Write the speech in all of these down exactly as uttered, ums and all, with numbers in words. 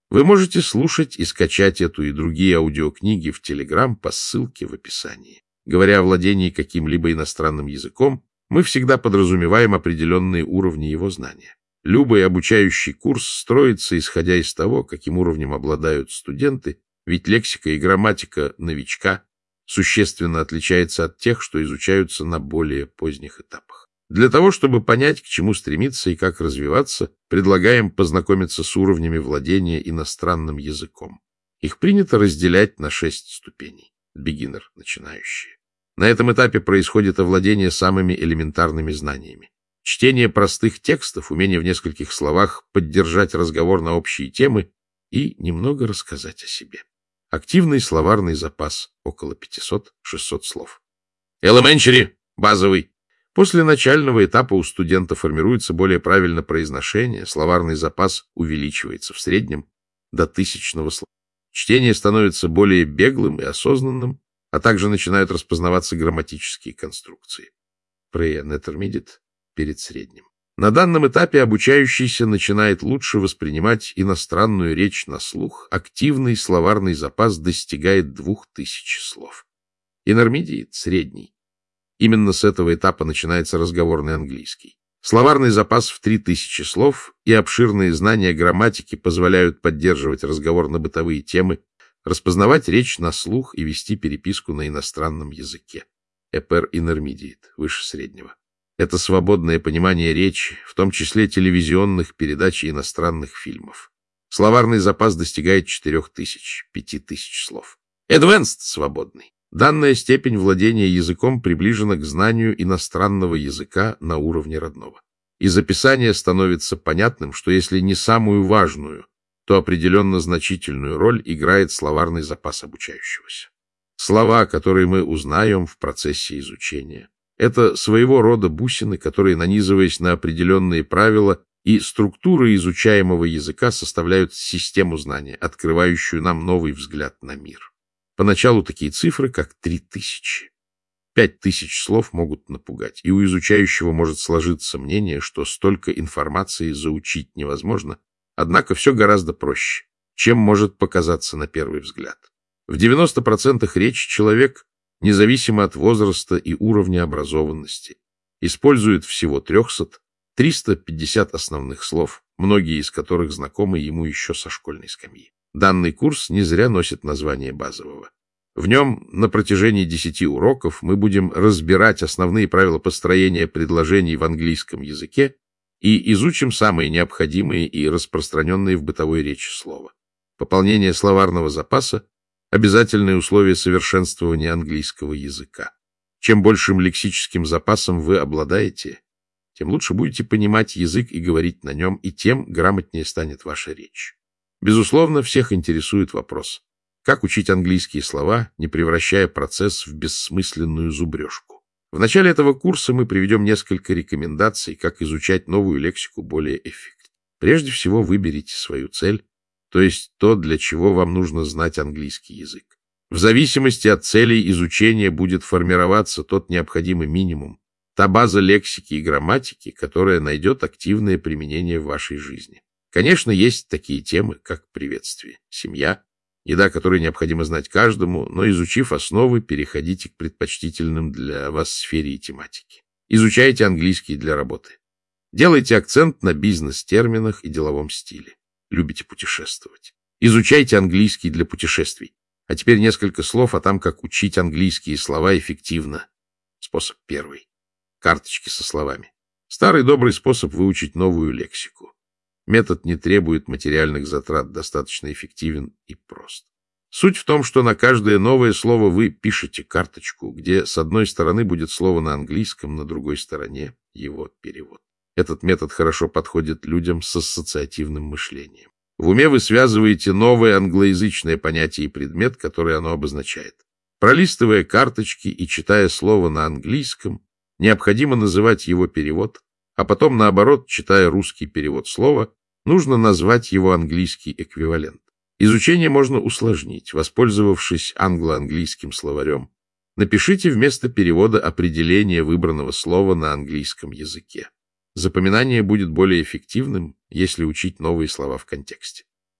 Вы можете слушать и скачать эту и другие аудиокниги в Telegram по ссылке в описании. Говоря о владении каким-либо иностранным языком, мы всегда подразумеваем определенные уровни его знания. Любой обучающий курс строится, исходя из того, каким уровнем обладают студенты, ведь лексика и грамматика новичка существенно отличается от тех, что изучаются на более поздних этапах. Для того, чтобы понять, к чему стремиться и как развиваться, предлагаем познакомиться с уровнями владения иностранным языком. Их принято разделять на шесть ступеней. Beginner – начинающие. На этом этапе происходит овладение самыми элементарными знаниями. Чтение простых текстов, умение в нескольких словах поддержать разговор на общие темы и немного рассказать о себе. Активный словарный запас – около пятьсот-шестьсот слов. Elementary – базовый. После начального этапа у студента формируется более правильное произношение, словарный запас увеличивается в среднем до тысячного слова. Чтение становится более беглым и осознанным, а также начинают распознаваться грамматические конструкции. Pre-intermediate – перед средним. На данном этапе обучающийся начинает лучше воспринимать иностранную речь на слух, активный словарный запас достигает двух тысяч слов. Intermediate – средний. Именно с этого этапа начинается разговорный английский. Словарный запас в три тысячи слов и обширные знания грамматики позволяют поддерживать разговор на бытовые темы, распознавать речь на слух и вести переписку на иностранном языке. Upper Intermediate – выше среднего. Это свободное понимание речи, в том числе телевизионных передач и иностранных фильмов. Словарный запас достигает четырех тысяч, пяти тысяч слов. Advanced – свободный. Данная степень владения языком приближена к знанию иностранного языка на уровне родного. Из описания становится понятным, что если не самую важную, то определенно значительную роль играет словарный запас обучающегося. Слова, которые мы узнаем в процессе изучения, это своего рода бусины, которые, нанизываясь на определенные правила и структуры изучаемого языка, составляют систему знания, открывающую нам новый взгляд на мир. Поначалу такие цифры, как три тысячи. Пять тысяч слов могут напугать, и у изучающего может сложиться мнение, что столько информации заучить невозможно, однако все гораздо проще, чем может показаться на первый взгляд. В девяноста процентах речи человек, независимо от возраста и уровня образованности, использует всего трехсот — триста пятьдесят основных слов, многие из которых знакомы ему еще со школьной скамьи. Данный курс не зря носит название базового. В нем на протяжении десяти уроков мы будем разбирать основные правила построения предложений в английском языке и изучим самые необходимые и распространенные в бытовой речи слова. Пополнение словарного запаса – обязательное условие совершенствования английского языка. Чем большим лексическим запасом вы обладаете, тем лучше будете понимать язык и говорить на нем, и тем грамотнее станет ваша речь. Безусловно, всех интересует вопрос, как учить английские слова, не превращая процесс в бессмысленную зубрежку. В начале этого курса мы приведем несколько рекомендаций, как изучать новую лексику более эффективно. Прежде всего, выберите свою цель, то есть то, для чего вам нужно знать английский язык. В зависимости от целей изучения будет формироваться тот необходимый минимум, та база лексики и грамматики, которая найдет активное применение в вашей жизни. Конечно, есть такие темы, как приветствие, семья, еда, которую необходимо знать каждому, но, изучив основы, переходите к предпочтительным для вас сфере и тематике. Изучайте английский для работы. Делайте акцент на бизнес-терминах и деловом стиле. Любите путешествовать. Изучайте английский для путешествий. А теперь несколько слов о том, как учить английские слова эффективно. Способ первый. Карточки со словами. Старый добрый способ выучить новую лексику. Метод не требует материальных затрат, достаточно эффективен и прост. Суть в том, что на каждое новое слово вы пишете карточку, где с одной стороны будет слово на английском, на другой стороне его перевод. Этот метод хорошо подходит людям с ассоциативным мышлением. В уме вы связываете новое англоязычное понятие и предмет, который оно обозначает. Пролистывая карточки и читая слово на английском, необходимо называть его перевод, а потом, наоборот, читая русский перевод слова, нужно назвать его английский эквивалент. Изучение можно усложнить, воспользовавшись англо-английским словарем. Напишите вместо перевода определение выбранного слова на английском языке. Запоминание будет более эффективным, если учить новые слова в контексте.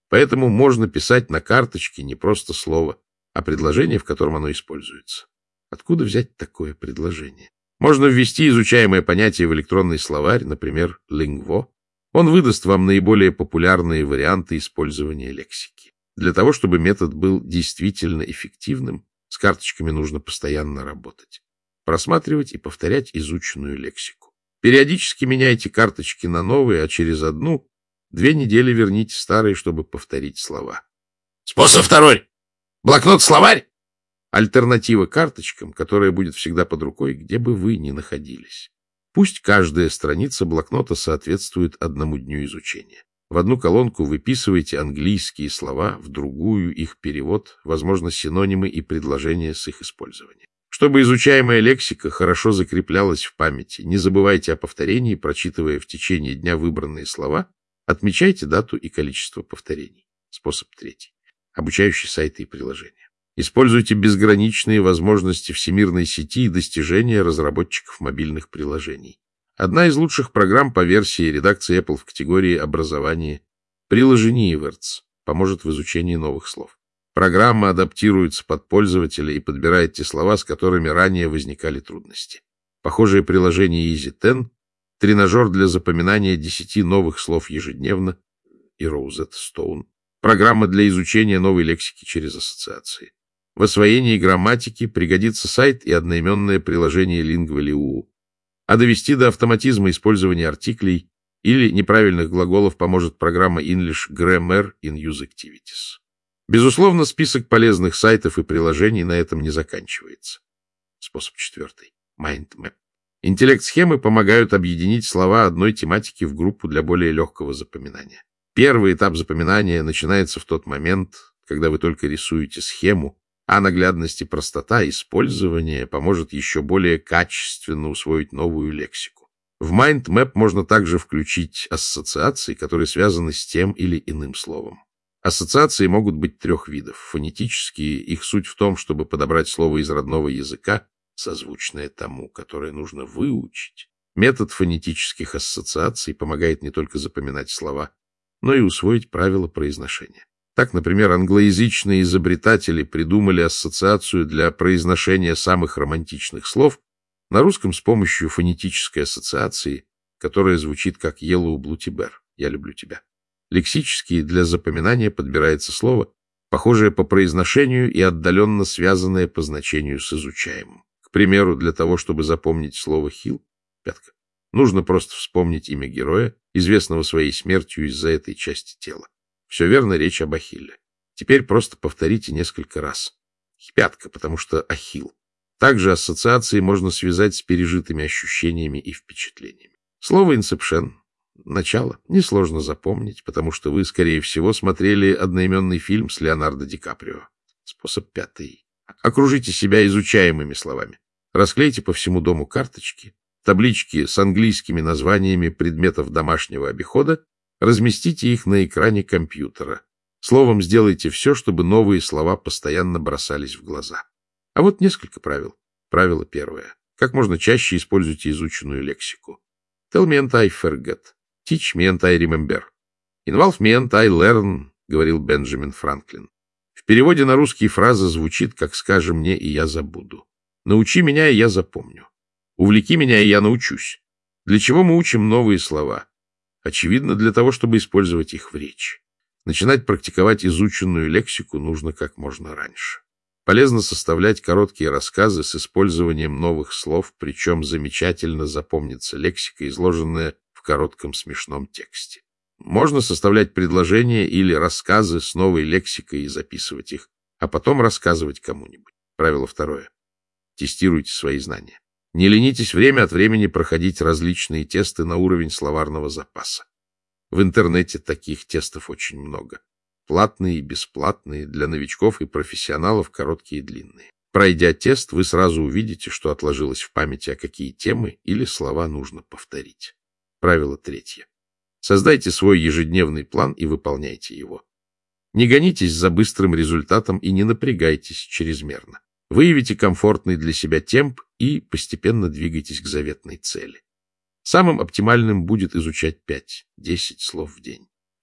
Поэтому можно писать на карточке не просто слово, а предложение, в котором оно используется. Откуда взять такое предложение? Можно ввести изучаемое понятие в электронный словарь, например, Lingvo. Он выдаст вам наиболее популярные варианты использования лексики. Для того, чтобы метод был действительно эффективным, с карточками нужно постоянно работать, просматривать и повторять изученную лексику. Периодически меняйте карточки на новые, а через одну, две недели верните старые, чтобы повторить слова. Способ второй. Блокнот-словарь. Альтернатива карточкам, которая будет всегда под рукой, где бы вы ни находились. Пусть каждая страница блокнота соответствует одному дню изучения. В одну колонку выписывайте английские слова, в другую их перевод, возможно, синонимы и предложения с их использованием. Чтобы изучаемая лексика хорошо закреплялась в памяти, не забывайте о повторении, прочитывая в течение дня выбранные слова, отмечайте дату и количество повторений. Способ третий. Обучающие сайты и приложения. Используйте безграничные возможности всемирной сети и достижения разработчиков мобильных приложений. Одна из лучших программ по версии редакции Apple в категории образования Приложениеверц поможет в изучении новых слов. Программа адаптируется под пользователя и подбирает те слова, с которыми ранее возникали трудности. Похожее приложение Easy Ten — тренажер для запоминания десяти новых слов ежедневно, и Rosetta Stone — программа для изучения новой лексики через ассоциации. В освоении грамматики пригодится сайт и одноименное приложение Lingvo.liu. А довести до автоматизма использования артиклей или неправильных глаголов поможет программа English Grammar in Use Activities. Безусловно, список полезных сайтов и приложений на этом не заканчивается. Способ четвертый. MindMap. Интеллект-схемы помогают объединить слова одной тематики в группу для более легкого запоминания. Первый этап запоминания начинается в тот момент, когда вы только рисуете схему, а наглядность и простота использования поможет еще более качественно усвоить новую лексику. В MindMap можно также включить ассоциации, которые связаны с тем или иным словом. Ассоциации могут быть трех видов. Фонетические, их суть в том, чтобы подобрать слово из родного языка, созвучное тому, которое нужно выучить. Метод фонетических ассоциаций помогает не только запоминать слова, но и усвоить правила произношения. Так, например, англоязычные изобретатели придумали ассоциацию для произношения самых романтичных слов на русском с помощью фонетической ассоциации, которая звучит как «Yellow Blue Tiber» — «Я люблю тебя». Лексически для запоминания подбирается слово, похожее по произношению и отдаленно связанное по значению с изучаемым. К примеру, для того, чтобы запомнить слово «хил» — «пятка», нужно просто вспомнить имя героя, известного своей смертью из-за этой части тела. Все верно, речь об Ахилле. Теперь просто повторите несколько раз. Пятка, потому что Ахилл. Также ассоциации можно связать с пережитыми ощущениями и впечатлениями. Слово «инсепшн» — начало — несложно запомнить, потому что вы, скорее всего, смотрели одноименный фильм с Леонардо Ди Каприо. Способ пятый. Окружите себя изучаемыми словами. Расклейте по всему дому карточки, таблички с английскими названиями предметов домашнего обихода, разместите их на экране компьютера. Словом, сделайте все, чтобы новые слова постоянно бросались в глаза. А вот несколько правил. Правило первое. Как можно чаще используйте изученную лексику. Tell me and I forget. Teach me and I remember. Involve me and I learn, говорил Бенджамин Франклин. В переводе на русский фраза звучит, как «скажи мне, и я забуду». Научи меня, и я запомню. Увлеки меня, и я научусь. Для чего мы учим новые слова? Очевидно, для того, чтобы использовать их в речи. Начинать практиковать изученную лексику нужно как можно раньше. Полезно составлять короткие рассказы с использованием новых слов, причем замечательно запомнится лексика, изложенная в коротком смешном тексте. Можно составлять предложения или рассказы с новой лексикой и записывать их, а потом рассказывать кому-нибудь. Правило второе. Тестируйте свои знания. Не ленитесь время от времени проходить различные тесты на уровень словарного запаса. В интернете таких тестов очень много. Платные и бесплатные, для новичков и профессионалов, короткие и длинные. Пройдя тест, вы сразу увидите, что отложилось в памяти, а какие темы или слова нужно повторить. Правило третье. Создайте свой ежедневный план и выполняйте его. Не гонитесь за быстрым результатом и не напрягайтесь чрезмерно. Выявите комфортный для себя темп и постепенно двигайтесь к заветной цели. Самым оптимальным будет изучать пять-десять слов в день.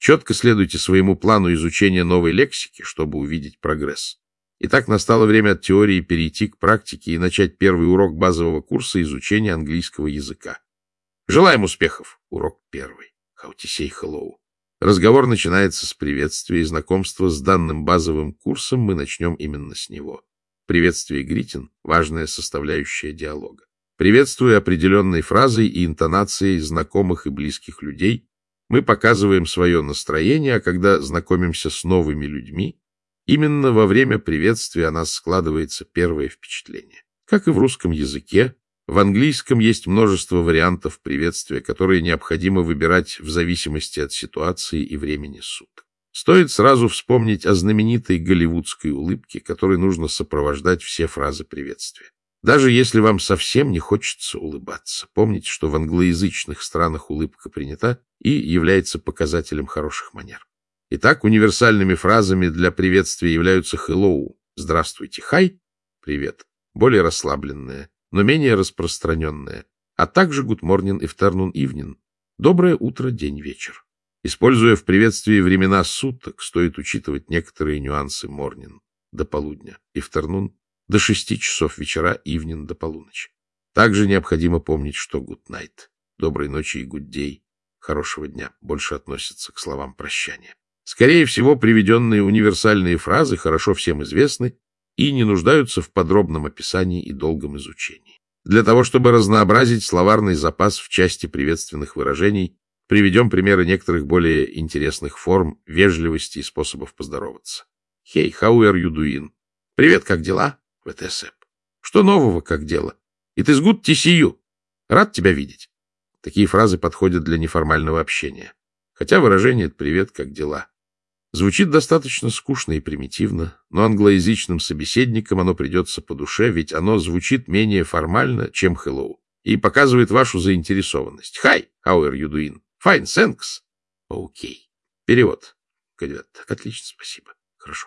Четко следуйте своему плану изучения новой лексики, чтобы увидеть прогресс. Итак, настало время от теории перейти к практике и начать первый урок базового курса изучения английского языка. Желаем успехов! Урок первый. How to say hello. Разговор начинается с приветствия и знакомства с данным базовым курсом. Мы начнем именно с него. Приветствие гритин – важная составляющая диалога. Приветствуя определенной фразой и интонацией знакомых и близких людей, мы показываем свое настроение, а когда знакомимся с новыми людьми, именно во время приветствия о нас складывается первое впечатление. Как и в русском языке, в английском есть множество вариантов приветствия, которые необходимо выбирать в зависимости от ситуации и времени суток. Стоит сразу вспомнить о знаменитой голливудской улыбке, которой нужно сопровождать все фразы приветствия. Даже если вам совсем не хочется улыбаться, помните, что в англоязычных странах улыбка принята и является показателем хороших манер. Итак, универсальными фразами для приветствия являются hello – здравствуйте, hi – привет, более расслабленная, но менее распространенная, а также good morning, afternoon, evening – доброе утро, день, вечер. Используя в приветствии времена суток, стоит учитывать некоторые нюансы morning – до полудня, afternoon – до шести часов вечера, evening – до полуночи. Также необходимо помнить, что good night – доброй ночи и good day – хорошего дня больше относятся к словам прощания. Скорее всего, приведенные универсальные фразы хорошо всем известны и не нуждаются в подробном описании и долгом изучении. Для того, чтобы разнообразить словарный запас в части приветственных выражений, приведем примеры некоторых более интересных форм вежливости и способов поздороваться. Hey, how are you doing? Привет, как дела? ви ти эс и пи. Что нового, как дело? It is good to see you. Рад тебя видеть. Такие фразы подходят для неформального общения. Хотя выражение «привет, как дела» звучит достаточно скучно и примитивно, но англоязычным собеседникам оно придется по душе, ведь оно звучит менее формально, чем hello, и показывает вашу заинтересованность. Hi, how are you doing? Fine, thanks. Окей. Перевод. Кандидат. Отлично, спасибо. Хорошо.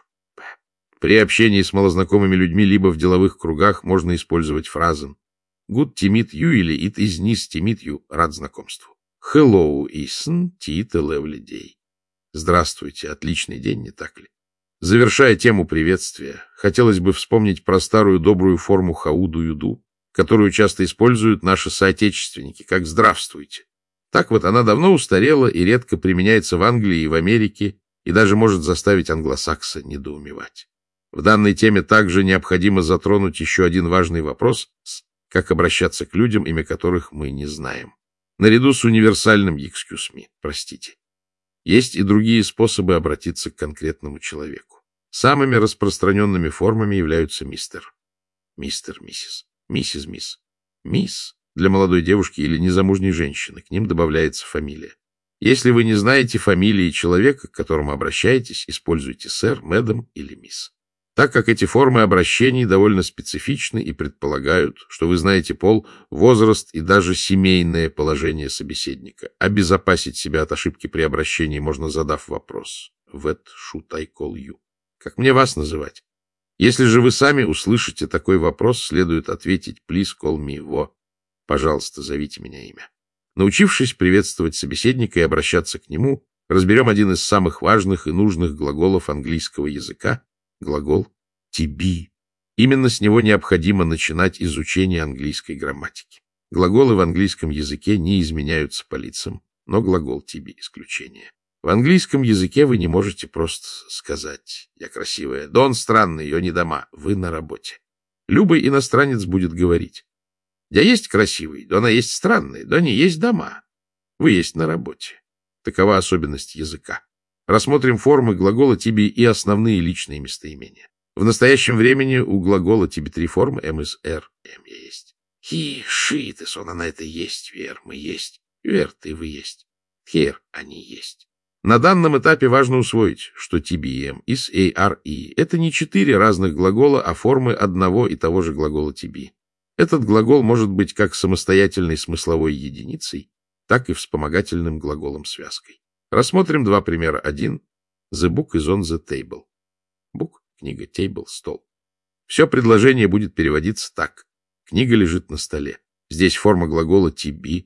При общении с малознакомыми людьми либо в деловых кругах можно использовать фразы good to meet you или it is nice to meet you, рад знакомству. Hello, isn't it a lovely day? Здравствуйте, отличный день, не так ли? Завершая тему приветствия, хотелось бы вспомнить про старую добрую форму how do you do, которую часто используют наши соотечественники, как здравствуйте. Так вот, она давно устарела и редко применяется в Англии и в Америке, и даже может заставить англосакса недоумевать. В данной теме также необходимо затронуть еще один важный вопрос, как обращаться к людям, имя которых мы не знаем. Наряду с универсальным excuse me, простите. Есть и другие способы обратиться к конкретному человеку. Самыми распространенными формами являются мистер, мистер, миссис, миссис, мисс, мисс для молодой девушки или незамужней женщины, к ним добавляется фамилия. Если вы не знаете фамилии человека, к которому обращаетесь, используйте сэр, мэдам или мисс. Так как эти формы обращений довольно специфичны и предполагают, что вы знаете пол, возраст и даже семейное положение собеседника. Обезопасить себя от ошибки при обращении можно, задав вопрос. What should I call you? Как мне вас называть? Если же вы сами услышите такой вопрос, следует ответить please call me Во. Пожалуйста, зовите меня имя. Научившись приветствовать собеседника и обращаться к нему, разберем один из самых важных и нужных глаголов английского языка, глагол to be. Именно с него необходимо начинать изучение английской грамматики. Глаголы в английском языке не изменяются по лицам, но глагол to be исключение. В английском языке вы не можете просто сказать «я красивая», «да он странный, ее не дома», вы на работе. Любой иностранец будет говорить «я есть красивый, да она есть странный, да не есть дома». Вы есть на работе. Такова особенность языка. Рассмотрим формы глагола to be и основные личные местоимения. В настоящем времени у глагола to be три формы am is are, am я есть. He, she, it is он, она это есть, were, мы есть, were, ты, вы есть, here, они есть. На данном этапе важно усвоить, что to be и am, is, a, are, и это не четыре разных глагола, а формы одного и того же глагола to be. Этот глагол может быть как самостоятельной смысловой единицей, так и вспомогательным глаголом-связкой. Рассмотрим два примера. Один. The book is on the table. Book — книга, table — стол. Все предложение будет переводиться так. Книга лежит на столе. Здесь форма глагола to be.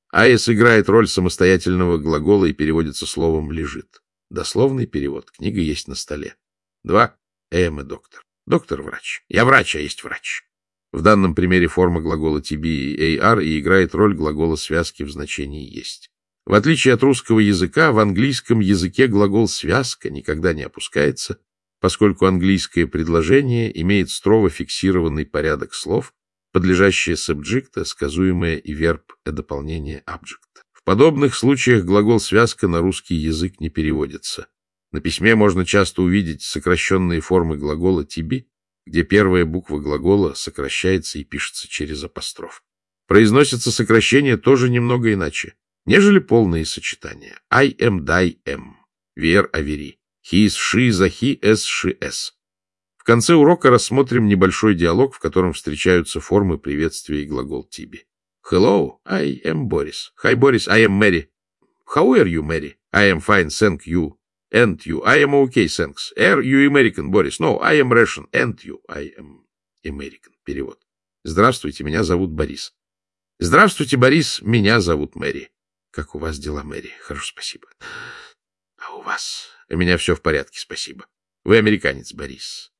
Айс играет роль самостоятельного глагола и переводится словом «лежит». Дословный перевод. Книга есть на столе. Два. Am и доктор. Доктор — врач. Я врач, а есть врач. В данном примере форма глагола to be и ар и играет роль глагола связки в значении «есть». В отличие от русского языка, в английском языке глагол «связка» никогда не опускается, поскольку английское предложение имеет строго фиксированный порядок слов, подлежащее субджекта, сказуемое и верб и дополнение обжекта. В подобных случаях глагол «связка» на русский язык не переводится. На письме можно часто увидеть сокращенные формы глагола to be, где первая буква глагола сокращается и пишется через апостроф. Произносится сокращение тоже немного иначе, нежели полные сочетания. I am, die, am. Вер, авери. He is, she is, a he, as, she, as. В конце урока рассмотрим небольшой диалог, в котором встречаются формы приветствия и глагол to be. Hello, I am Boris. Hi, Boris, I am Mary. How are you, Mary? I am fine, thank you. And you. I am okay, thanks. Are you American, Boris? No, I am Russian. And you. I am American. Перевод. Здравствуйте, меня зовут Борис. Здравствуйте, Борис, меня зовут Мэри. Как у вас дела, Мэри? Хорошо, спасибо. А у вас? У меня все в порядке, спасибо. Вы американец, Борис.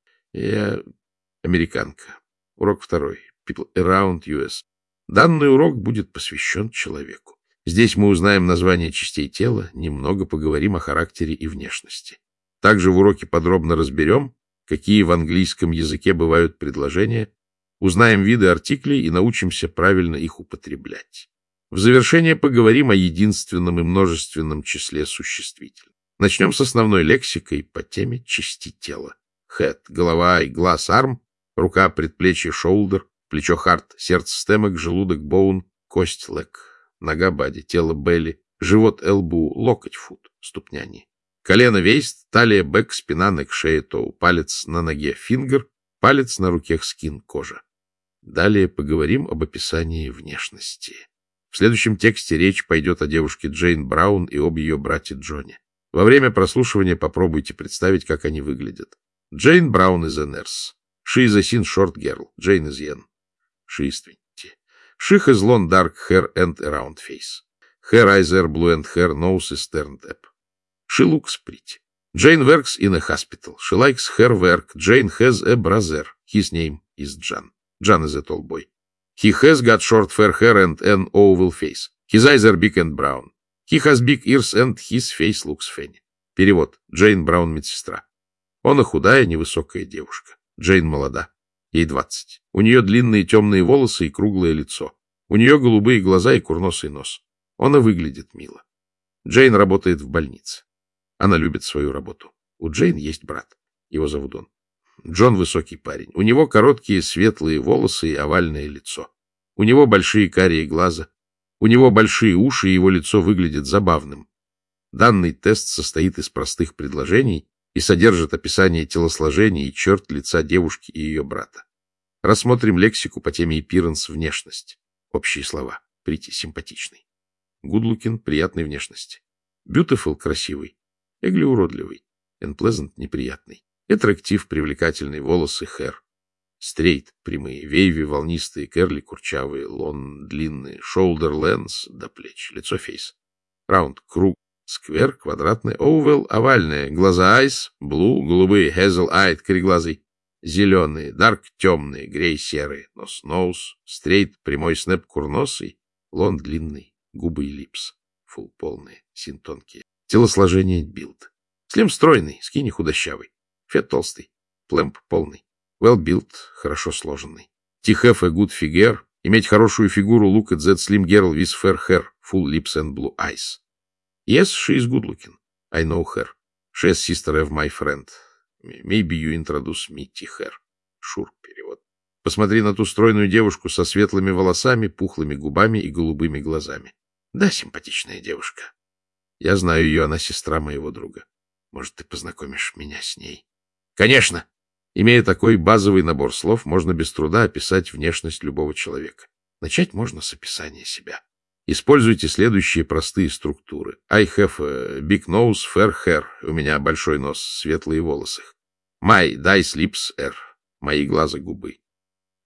Я американка. Урок второй. People around ю эс. Данный урок будет посвящен человеку. Здесь мы узнаем названия частей тела, немного поговорим о характере и внешности. Также в уроке подробно разберем, какие в английском языке бывают предложения, узнаем виды артиклей и научимся правильно их употреблять. В завершение поговорим о единственном и множественном числе существительных. Начнем с основной лексикой по теме части тела. Head — голова и глаз, arm, рука, предплечье, shoulder, плечо, heart, сердце, stomach, желудок, bone, кость, leg. Нога, бади, тело, белли, живот, элбу, локоть, фут, ступняни. Колено, вейст, талия, бэк, спина, нек, шея, тоу, палец на ноге, фингер, палец на руке, скин, кожа. Далее поговорим об описании внешности. В следующем тексте речь пойдет о девушке Джейн Браун и об ее брате Джоне. Во время прослушивания попробуйте представить, как они выглядят. Джейн Браун is a nurse. She is a thin short girl. Jane is young. She is twenty. She has long dark hair and a round face. Her eyes are blue and her nose is turned up. She looks pretty. Jane works in a hospital. She likes her work. Jane has a brother. His name is John. John is a tall boy. He has got short fair hair and an oval face. His eyes are big and brown. He has big ears and his face looks funny. Перевод. Джейн Браун, медсестра. Она худая, невысокая девушка. Джейн молода. Ей двадцать. У нее длинные темные волосы и круглое лицо. У нее голубые глаза и курносый нос. Она выглядит мило. Джейн работает в больнице. Она любит свою работу. У Джейн есть брат. Его зовут Дон. Джон высокий парень. У него короткие светлые волосы и овальное лицо. У него большие карие глаза. У него большие уши, и его лицо выглядит забавным. Данный тест состоит из простых предложений и содержит описание телосложения и черт лица девушки и ее брата. Рассмотрим лексику по теме appearance — внешность. Общие слова. Pretty — симпатичный. Good looking — приятной внешности. Beautiful — красивый. Ugly — уродливый. Unpleasant — неприятный. Attractive — привлекательный. Волосы — hair. Straight — прямые. Wavy — волнистые. Curly — курчавые. Long — длинные. Shoulder — lens — до плеч. Лицо — face. Round — круг. Square — квадратный. Oval — овальное. Глаза — eyes. Blue — голубые. Hazel-eyed — кореглазый. Зеленые. Dark — темные. Grey — серые. Нос — nose. Straight — прямой. Snap — курносый. Long — длинный. Губы и lips. Full — полные. Sin — тонкие. Телосложение — build. Slim — стройный. Skinny — худощавый. Fat — толстый. Plump — полный. Well built — хорошо сложенный. To have a good figure — иметь хорошую фигуру. Look at that slim girl with fair hair, full lips and blue eyes. Yes, she is good looking. I know her. She is sister of my friend. Maybe you introduce me to her. Sure, перевод. Посмотри на ту стройную девушку со светлыми волосами, пухлыми губами и голубыми глазами. Да, симпатичная девушка. Я знаю ее, она сестра моего друга. Может, ты познакомишь меня с ней? Конечно! Имея такой базовый набор слов, можно без труда описать внешность любого человека. Начать можно с описания себя. Используйте следующие простые структуры. I have a big nose, fair hair. У меня большой нос, светлые волосы. My eyes, lips, are. Мои глаза, губы.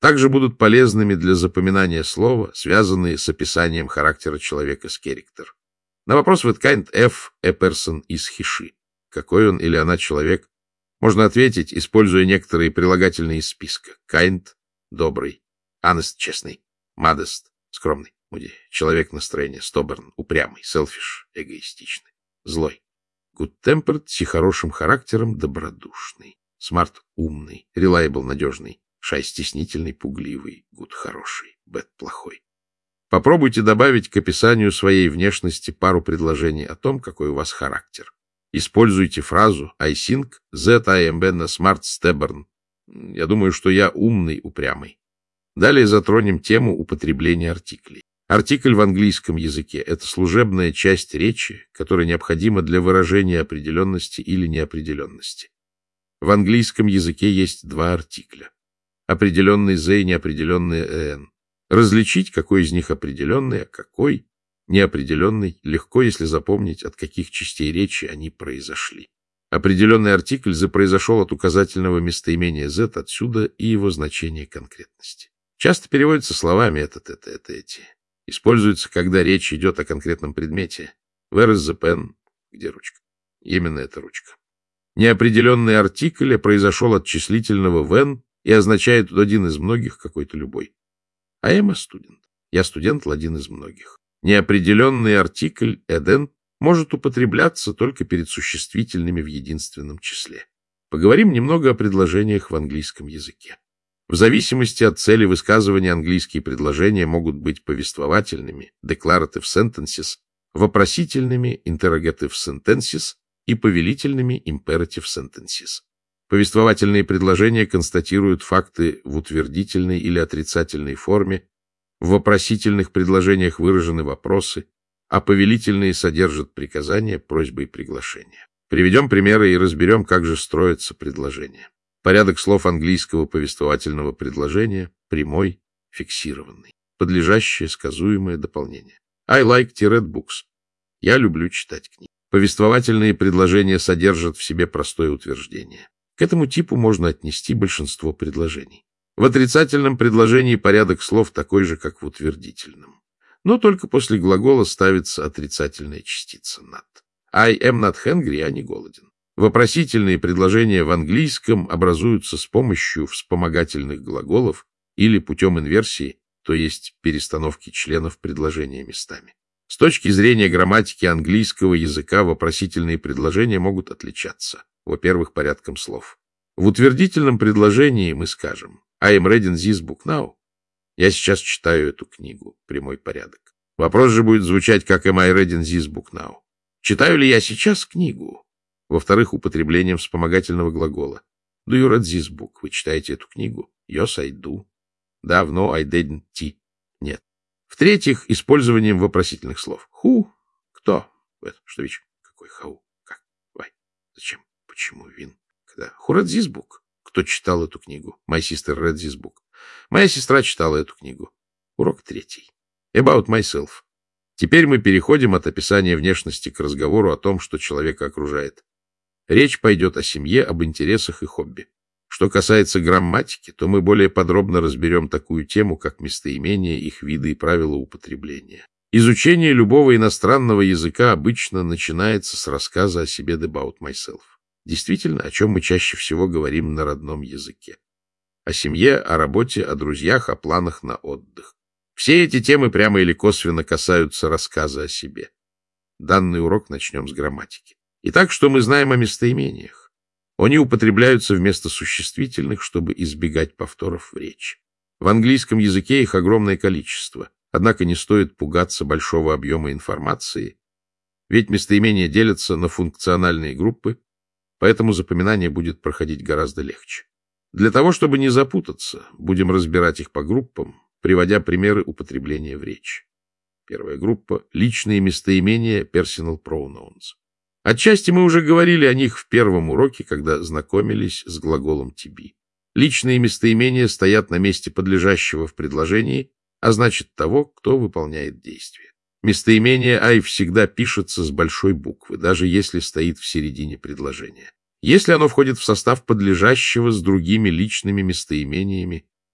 Также будут полезными для запоминания слова, связанные с описанием характера человека с character. На вопрос «What kind of a person is he, she?» Какой он или она человек, можно ответить, используя некоторые прилагательные из списка. Kind — добрый, honest — честный, modest — скромный, moody — человек настроения, stubborn — упрямый, selfish — эгоистичный, злой, good-tempered — с хорошим характером, добродушный, smart — умный, reliable — надежный, shy — стеснительный, пугливый, good — хороший, bad — плохой. Попробуйте добавить к описанию своей внешности пару предложений о том, какой у вас характер. Используйте фразу I think that I am a smart stubborn. Я думаю, что я умный, упрямый. Далее затронем тему употребления артиклей. Артикль в английском языке — это служебная часть речи, которая необходима для выражения определенности или неопределенности. В английском языке есть два артикля. Определенный «the» и неопределенный «an». Различить, какой из них определенный, а какой неопределенный, легко, если запомнить, от каких частей речи они произошли. Определенный артикль «the» произошел от указательного местоимения «that», отсюда и его значение конкретности. Часто переводятся словами «этот», «это», «это», «эти». Используется, когда речь идет о конкретном предмете. Where is the pen? Где ручка? Именно эта ручка. Неопределенный артикль произошел от числительного when и означает один из многих, какой-то любой. I am a student. Я студент, один из многих. Неопределенный артикль «эден» может употребляться только перед существительными в единственном числе. Поговорим немного о предложениях в английском языке. В зависимости от цели высказывания английские предложения могут быть повествовательными (declarative sentences), вопросительными (interrogative sentences) и повелительными (imperative sentences). Повествовательные предложения констатируют факты в утвердительной или отрицательной форме, в вопросительных предложениях выражены вопросы, а повелительные содержат приказания, просьбы и приглашения. Приведем примеры и разберем, как же строятся предложения. Порядок слов английского повествовательного предложения — прямой, фиксированный, подлежащее, сказуемое дополнение. I like to read books. Я люблю читать книги. Повествовательные предложения содержат в себе простое утверждение. К этому типу можно отнести большинство предложений. В отрицательном предложении порядок слов такой же, как в утвердительном. Но только после глагола ставится отрицательная частица not. I am not hungry, я не голоден. Вопросительные предложения в английском образуются с помощью вспомогательных глаголов или путем инверсии, то есть перестановки членов предложения местами. С точки зрения грамматики английского языка вопросительные предложения могут отличаться. Во-первых, порядком слов. В утвердительном предложении мы скажем I am reading this book now. Я сейчас читаю эту книгу. Прямой порядок. Вопрос же будет звучать как Am I reading this book now? Читаю ли я сейчас книгу? Во-вторых, употреблением вспомогательного глагола. Do you read this book? Вы читаете эту книгу? Yes, I do. Да, no, I didn't. Нет. В-третьих, использованием вопросительных слов. Who? Кто? Что ведь? Какой? How? Как? Why? Зачем? Почему? When? Когда? Who read this book? Кто читал эту книгу? My sister read this book. Моя сестра читала эту книгу. Урок третий. About myself. Теперь мы переходим от описания внешности к разговору о том, что человека окружает. Речь пойдет о семье, об интересах и хобби. Что касается грамматики, то мы более подробно разберем такую тему, как местоимения, их виды и правила употребления. Изучение любого иностранного языка обычно начинается с рассказа о себе about myself. Действительно, о чем мы чаще всего говорим на родном языке. О семье, о работе, о друзьях, о планах на отдых. Все эти темы прямо или косвенно касаются рассказа о себе. Данный урок начнем с грамматики. Итак, что мы знаем о местоимениях? Они употребляются вместо существительных, чтобы избегать повторов в речи. В английском языке их огромное количество, однако не стоит пугаться большого объема информации, ведь местоимения делятся на функциональные группы, поэтому запоминание будет проходить гораздо легче. Для того, чтобы не запутаться, будем разбирать их по группам, приводя примеры употребления в речи. Первая группа — личные местоимения, personal pronouns. Отчасти мы уже говорили о них в первом уроке, когда знакомились с глаголом to be. Личные местоимения стоят на месте подлежащего в предложении, а значит того, кто выполняет действие. Местоимение I всегда пишется с большой буквы, даже если стоит в середине предложения. Если оно входит в состав подлежащего с другими личными местоимениями,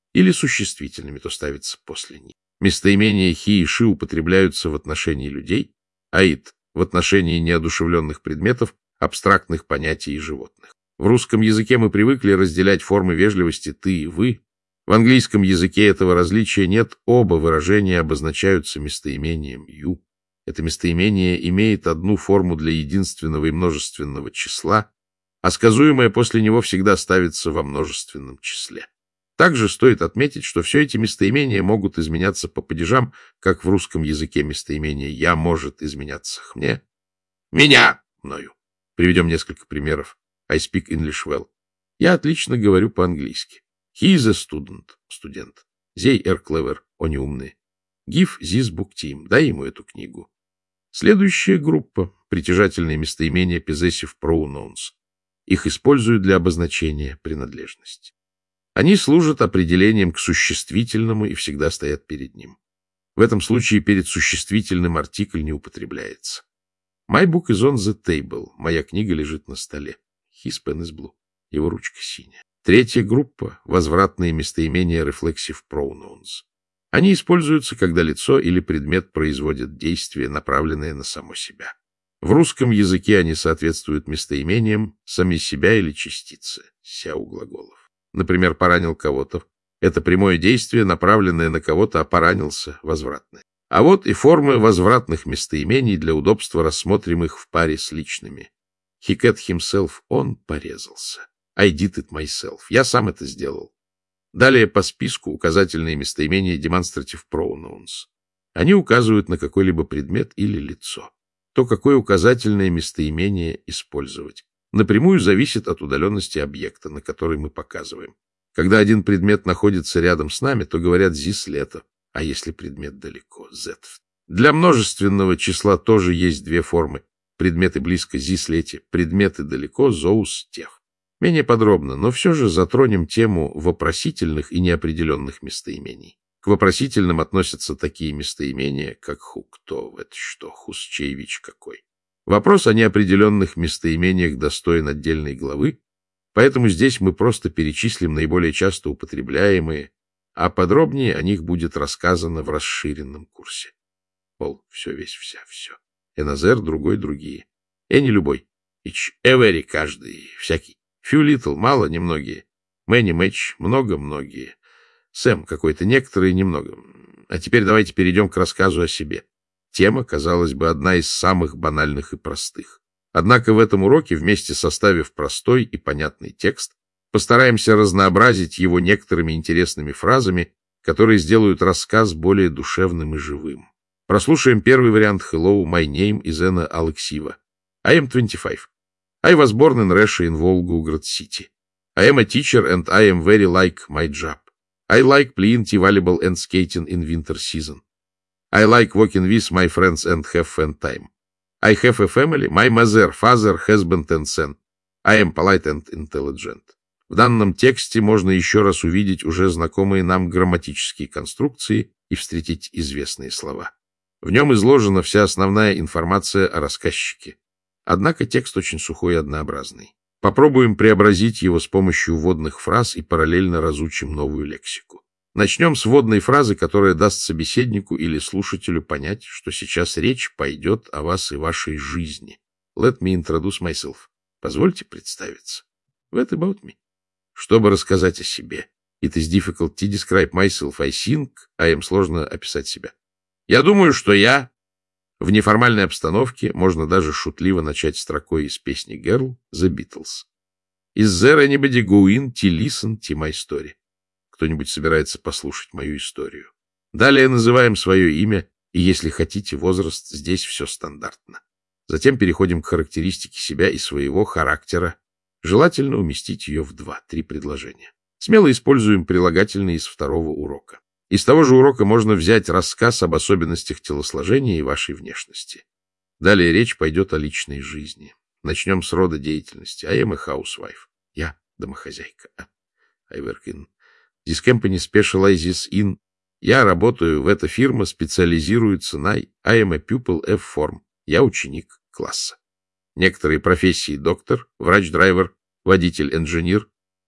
или существительными, то ставится после них. Местоимения хи и ши употребляются в отношении людей, а ит в отношении неодушевленных предметов, абстрактных понятий и животных. В русском языке мы привыкли разделять формы вежливости «ты» и «вы». В английском языке этого различия нет, оба выражения обозначаются местоимением «you». Это местоимение имеет одну форму для единственного и множественного числа, а сказуемое после него всегда ставится во множественном числе. Также стоит отметить, что все эти местоимения могут изменяться по падежам, как в русском языке местоимение «я» может изменяться «мне», «меня» мною. Приведем несколько примеров. I speak English well. Я отлично говорю по-английски. He is a student. Студент. They are clever. Они умные. Give this book to him. Дай ему эту книгу. Следующая группа. Притяжательные местоимения possessive pronouns. Их используют для обозначения принадлежности. Они служат определением к существительному и всегда стоят перед ним. В этом случае перед существительным артикль не употребляется. My book is on the table. Моя книга лежит на столе. His pen is blue. Его ручка синяя. Третья группа — возвратные местоимения reflexive pronouns. Они используются, когда лицо или предмет производят действие, направленное на само себя. В русском языке они соответствуют местоимениям «сами себя» или частицы, ся у глаголов. Например, «поранил кого-то». Это прямое действие, направленное на кого-то, а поранился — возвратное. А вот и формы возвратных местоимений для удобства рассмотрим их в паре с личными. He cut himself, он порезался. I did it myself, я сам это сделал. Далее по списку указательные местоимения demonstrative pronouns. Они указывают на какой-либо предмет или лицо. То, какое указательное местоимение использовать, напрямую зависит от удаленности объекта, на который мы показываем. Когда один предмет находится рядом с нами, то говорят «this лето», а если предмет далеко — that. Для множественного числа тоже есть две формы. Предметы близко — «this лете», предметы далеко — «those» тех. Менее подробно, но все же затронем тему вопросительных и неопределенных местоимений. К вопросительным относятся такие местоимения, как «who», «кто», «это что», «whose», «чей», «which», «какой». Вопрос о неопределенных местоимениях достоин отдельной главы, поэтому здесь мы просто перечислим наиболее часто употребляемые, а подробнее о них будет рассказано в расширенном курсе. Пол, все, весь, вся, все. Эназер, другой, другие. Эни, любой. Each, every, каждый, всякий. Few, little, мало, немногие. Many, much, много, многие. Сэм, какой-то, некоторые, немного. А теперь давайте перейдем к рассказу о себе. Тема, казалось бы, одна из самых банальных и простых. Однако в этом уроке, вместе составив простой и понятный текст, постараемся разнообразить его некоторыми интересными фразами, которые сделают рассказ более душевным и живым. Прослушаем первый вариант «Hello, my name is Anna Alexieva. I am twenty-five. I was born in Russia in Volgograd city. I am a teacher and I am very like my job. I like playing volleyball and skating in winter season. I like walking with my friends and have fun time. I have a family, my mother, father, husband and son. I am polite and intelligent. В данном тексте можно еще раз увидеть уже знакомые нам грамматические конструкции и встретить известные слова. В нем изложена вся основная информация о рассказчике. Однако текст очень сухой и однообразный. Попробуем преобразить его с помощью вводных фраз и параллельно разучим новую лексику. Начнем с вводной фразы, которая даст собеседнику или слушателю понять, что сейчас речь пойдет о вас и вашей жизни. Let me introduce myself. Позвольте представиться. What about me? Чтобы рассказать о себе. It is difficult to describe myself. I think. I am сложно описать себя. Я думаю, что я... В неформальной обстановке можно даже шутливо начать строкой из песни Girl The Beatles. Is there anybody going to listen to my story? Кто-нибудь собирается послушать мою историю. Далее называем свое имя, и, если хотите, возраст, здесь все стандартно. Затем переходим к характеристике себя и своего характера. Желательно уместить ее в два-три предложения. Смело используем прилагательные из второго урока. Из того же урока можно взять рассказ об особенностях телосложения и вашей внешности. Далее речь пойдет о личной жизни. Начнем с рода деятельности. I am a housewife. Я домохозяйка. I work in this company specializes in. Я работаю, в эта фирма специализируется на. I am a pupil F-form. Я ученик класса. Некоторые профессии: доктор, врач-драйвер, водитель-инженер,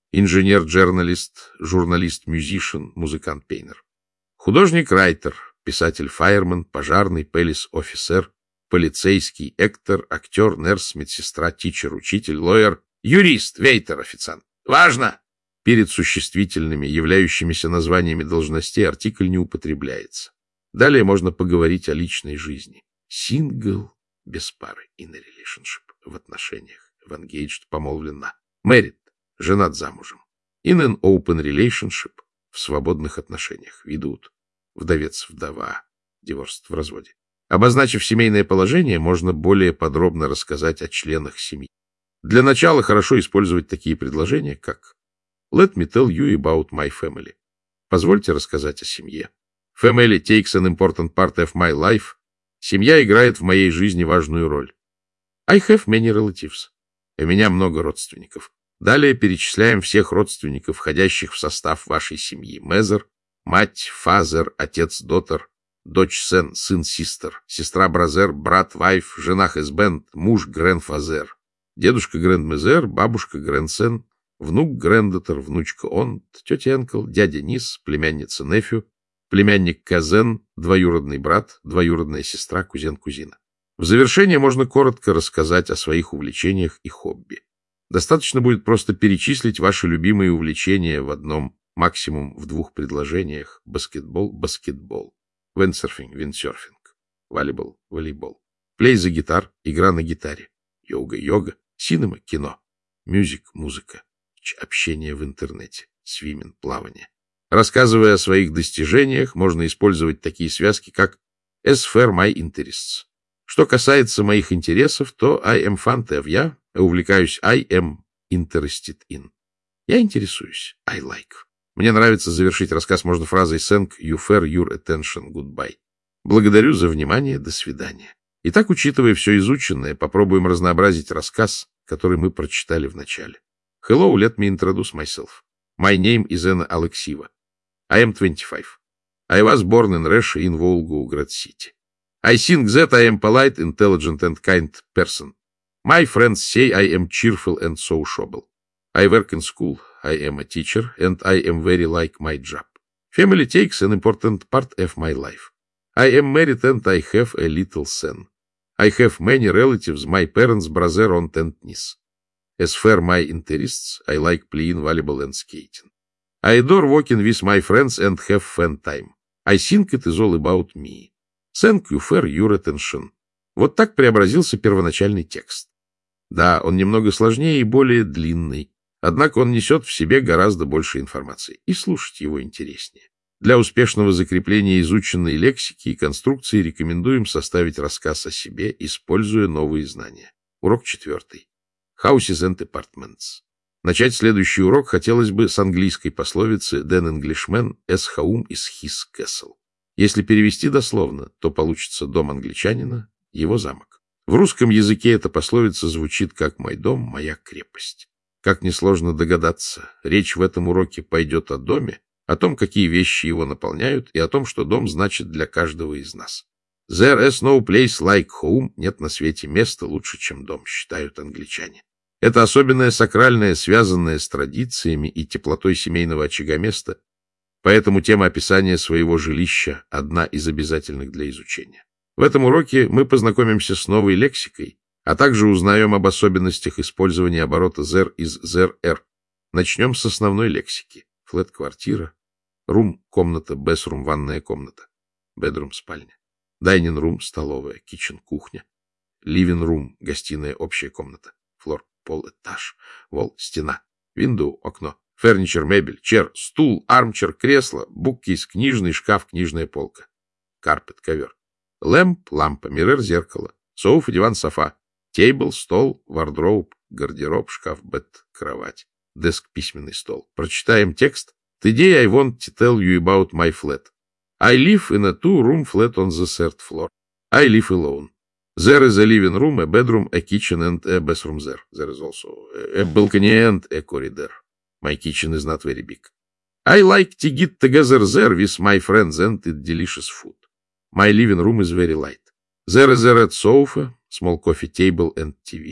инженер-журналист, журналист-мюзишен, музыкант-пейнер. Художник-райтер, писатель-фаерман, пожарный, полис-офицер, полицейский, эктор, актер, нерс, медсестра, тичер, учитель, лоер, юрист, вейтер, официант. Важно! Перед существительными, являющимися названиями должностей, артикль не употребляется. Далее можно поговорить о личной жизни. Сингл — без пары, in a relationship, в отношениях, в engaged, помолвлен на. Married — женат замужем. In an open relationship — в свободных отношениях, ведут. Вдовец, вдова, divorced, в разводе. Обозначив семейное положение, можно более подробно рассказать о членах семьи. Для начала хорошо использовать такие предложения, как Let me tell you about my family. Позвольте рассказать о семье. Family takes an important part of my life. Семья играет в моей жизни важную роль. I have many relatives. У меня много родственников. Далее перечисляем всех родственников, входящих в состав вашей семьи. Mother, мать, father, отец, daughter, дочь, сын, сын, sister, сестра, brother, брат, wife, жена, husband, муж, grandfather, дедушка, grandmother, бабушка, grandson, внук, granddaughter, внучка, aunt, тетя, uncle, дядя, niece, племянница, nephew, племянник, cousin, двоюродный брат, двоюродная сестра, кузен, кузина. В завершение можно коротко рассказать о своих увлечениях и хобби. Достаточно будет просто перечислить ваши любимые увлечения в одном, максимум в двух предложениях. Баскетбол, баскетбол. Виндсерфинг, виндсерфинг. Волейбол, волейбол. Плей за гитар, игра на гитаре. Йога, йога. Синема, кино. Мюзик, музыка. Общение в интернете. Свимминг, плавание. Рассказывая о своих достижениях, можно использовать такие связки, как as for my interests. Что касается моих интересов, то I am fond of, я увлекаюсь, I am interested in. Я интересуюсь, I like. Мне нравится завершить рассказ можно фразой thank you for your attention, goodbye. Благодарю за внимание, до свидания. Итак, учитывая все изученное, попробуем разнообразить рассказ, который мы прочитали в начале. Hello, let me introduce myself. My name is Anna Alexieva. I am twenty-five. I was born in Russia, in Volgograd city. I think that I am polite, intelligent, and kind person. My friends say I am cheerful and sociable. I work in school. I am a teacher, and I am very like my job. Family takes an important part of my life. I am married and I have a little son. I have many relatives, my parents, brother, aunt, and niece. As for my interests, I like playing volleyball and skating. I adore walking with my friends and have fun time. I think it is all about me. Thank you for your attention. Вот так преобразился первоначальный текст. Да, он немного сложнее и более длинный, однако он несет в себе гораздо больше информации, и слушать его интереснее. Для успешного закрепления изученной лексики и конструкции рекомендуем составить рассказ о себе, используя новые знания. Урок четвертый. Houses and apartments. Начать следующий урок хотелось бы с английской пословицы «An Englishman as home is his castle». Если перевести дословно, то получится «дом англичанина, его замок». В русском языке эта пословица звучит как «мой дом, моя крепость». Как несложно догадаться, речь в этом уроке пойдет о доме, о том, какие вещи его наполняют, и о том, что дом значит для каждого из нас. There is no place like home. Нет на свете места лучше, чем дом, считают англичане. Это особенное сакральное, связанное с традициями и теплотой семейного очага место, поэтому тема описания своего жилища – одна из обязательных для изучения. В этом уроке мы познакомимся с новой лексикой, а также узнаем об особенностях использования оборота there из there are. Начнем с основной лексики. Flat – квартира, room – комната, bathroom – ванная комната, bedroom – спальня, dining room – столовая, kitchen – кухня, living room – гостиная, общая комната, floor – пол, этаж, wall – стена, window – окно, furniture – мебель, chair – стул, armchair – кресло, bookcase – книжный шкаф, книжная полка, carpet – ковер, lamp – лампа, mirror – зеркало, sofa – диван, софа, table – стол, wardrobe – гардероб, шкаф, bed – кровать, desk – письменный стол. Прочитаем текст. Today I want to tell you about my flat. I live in a two-room flat on the third floor. I live alone. There is a living room, a bedroom, a kitchen, and a bathroom there. There is also a balcony and a corridor. My kitchen is not very big. I like to get together there with my friends and eat delicious food. My living room is very light. There is a red sofa, small coffee table, and T V.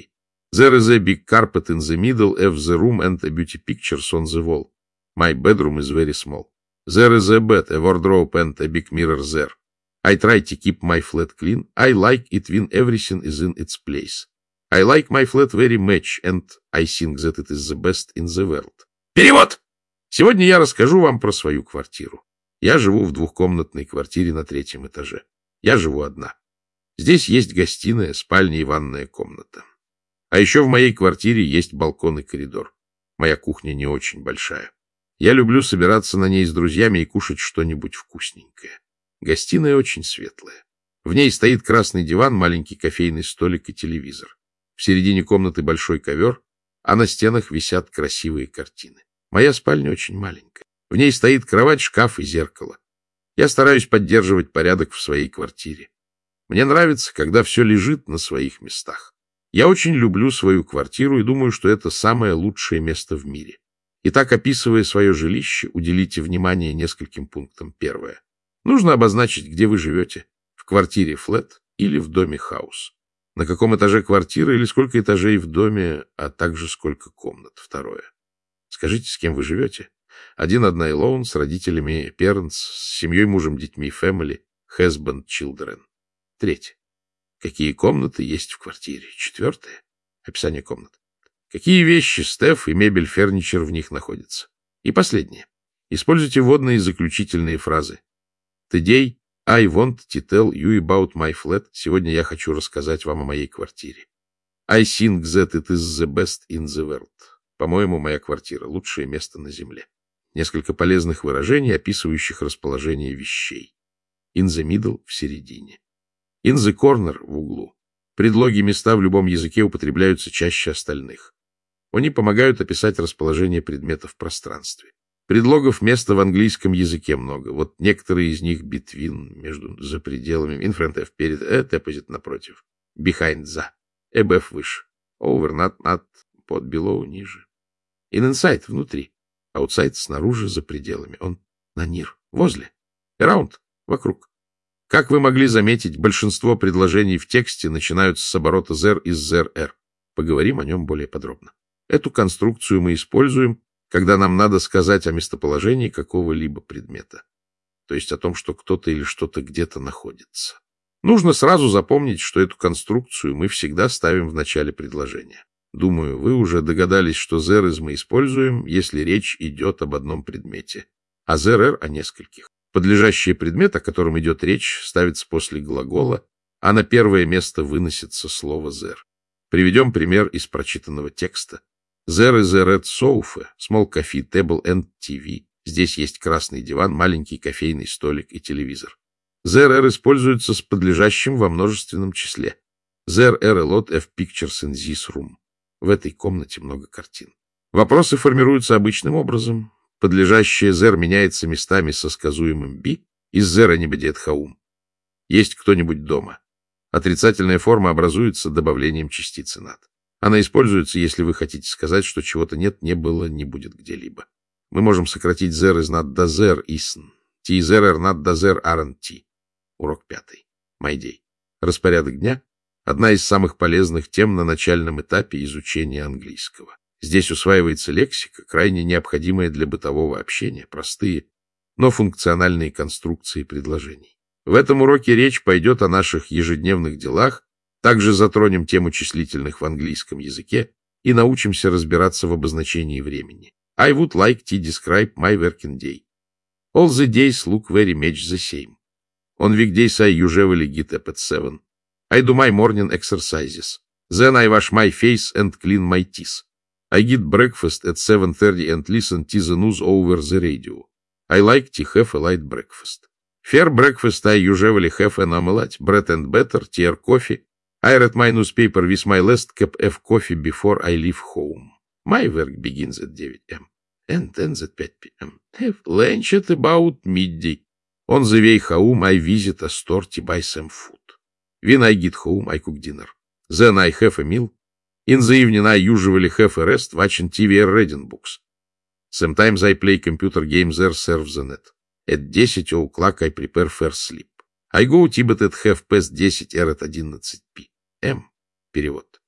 There is a big carpet in the middle of the room and a beauty pictures on the wall. My bedroom is very small. There is a bed, a wardrobe and a big mirror there. I try to keep my flat clean. I like it when everything is in its place. I like my flat very much, and I think that it is the best in the world. Перевод! Сегодня я расскажу вам про свою квартиру. Я живу в двухкомнатной квартире на третьем этаже. Я живу одна. Здесь есть гостиная, спальня и ванная комната. А еще в моей квартире есть балкон и коридор. Моя кухня не очень большая. Я люблю собираться на ней с друзьями и кушать что-нибудь вкусненькое. Гостиная очень светлая. В ней стоит красный диван, маленький кофейный столик и телевизор. В середине комнаты большой ковер, а на стенах висят красивые картины. Моя спальня очень маленькая. В ней стоит кровать, шкаф и зеркало. Я стараюсь поддерживать порядок в своей квартире. Мне нравится, когда все лежит на своих местах. Я очень люблю свою квартиру и думаю, что это самое лучшее место в мире. Итак, описывая свое жилище, уделите внимание нескольким пунктам. Первое. Нужно обозначить, где вы живете. В квартире флэт или в доме хаус. На каком этаже квартиры или сколько этажей в доме, а также сколько комнат. Второе. Скажите, с кем вы живете. Один, одна alone, с родителями, parents, с семьей, мужем, детьми, family, husband, children. Третье. Какие комнаты есть в квартире? Четвертое. Описание комнат. Какие вещи, стеф и мебель, ферничер в них находятся? И последнее. Используйте вводные и заключительные фразы. Today I want to tell you about my flat. Сегодня я хочу рассказать вам о моей квартире. I think that it is the best in the world. По-моему, моя квартира — лучшее место на земле. Несколько полезных выражений, описывающих расположение вещей. In the middle — в середине. In the corner — в углу. Предлоги места в любом языке употребляются чаще остальных. Они помогают описать расположение предметов в пространстве. Предлогов места в английском языке много. Вот некоторые из них between, между, за пределами, in front of, перед, at, opposite, напротив, behind, за, above, выше, over, not, not, под, below, ниже. In inside, внутри, outside, снаружи, за пределами, он, на near, возле, around, вокруг. Как вы могли заметить, большинство предложений в тексте начинаются с оборота there из there er. Поговорим о нем более подробно. Эту конструкцию мы используем, когда нам надо сказать о местоположении какого-либо предмета, то есть о том, что кто-то или что-то где-то находится. Нужно сразу запомнить, что эту конструкцию мы всегда ставим в начале предложения. Думаю, вы уже догадались, что there is мы используем, если речь идет об одном предмете, а there er — о нескольких. Подлежащий предмет, о котором идет речь, ставится после глагола, а на первое место выносится слово there. Приведем пример из прочитанного текста. There is a red sofa, small coffee table and ти ви. Здесь есть красный диван, маленький кофейный столик и телевизор. There are используется с подлежащим во множественном числе. There are a lot of pictures in this room. В этой комнате много картин. Вопросы формируются обычным образом. Подлежащее there меняется местами со сказуемым be. Is there anybody at home? Есть кто-нибудь дома? Отрицательная форма образуется добавлением частицы not. Она используется, если вы хотите сказать, что чего-то нет, не было, не будет где-либо. Мы можем сократить there is not, does there isn't. T is there, not, does there aren't. Урок пятый. My day. Распорядок дня — одна из самых полезных тем на начальном этапе изучения английского. Здесь усваивается лексика, крайне необходимая для бытового общения, простые, но функциональные конструкции предложений. В этом уроке речь пойдет о наших ежедневных делах, также затронем тему числительных в английском языке и научимся разбираться в обозначении времени. I would like to describe my working day. All the days look very much the same. On weekdays I usually get up at seven. I do my morning exercises. Then I wash my face and clean my teeth. I get breakfast at seven thirty and listen to the news over the radio. I like to have a light breakfast. For breakfast I usually have an omelette, bread and butter, tea or coffee. I read my newspaper with my last cup of coffee before I leave home. My work begins at nine a.m. and ends at five p.m. Have lunch at about midday. On the way home, I visit a store to buy some food. When I get home, I cook dinner. Then I have a meal. In the evening, I usually have a rest, watching T V or reading books. Sometimes I play computer games or surf the net. At ten o'clock I prepare for sleep. I go to bed at half past ten or at eleven p.m. Перевод.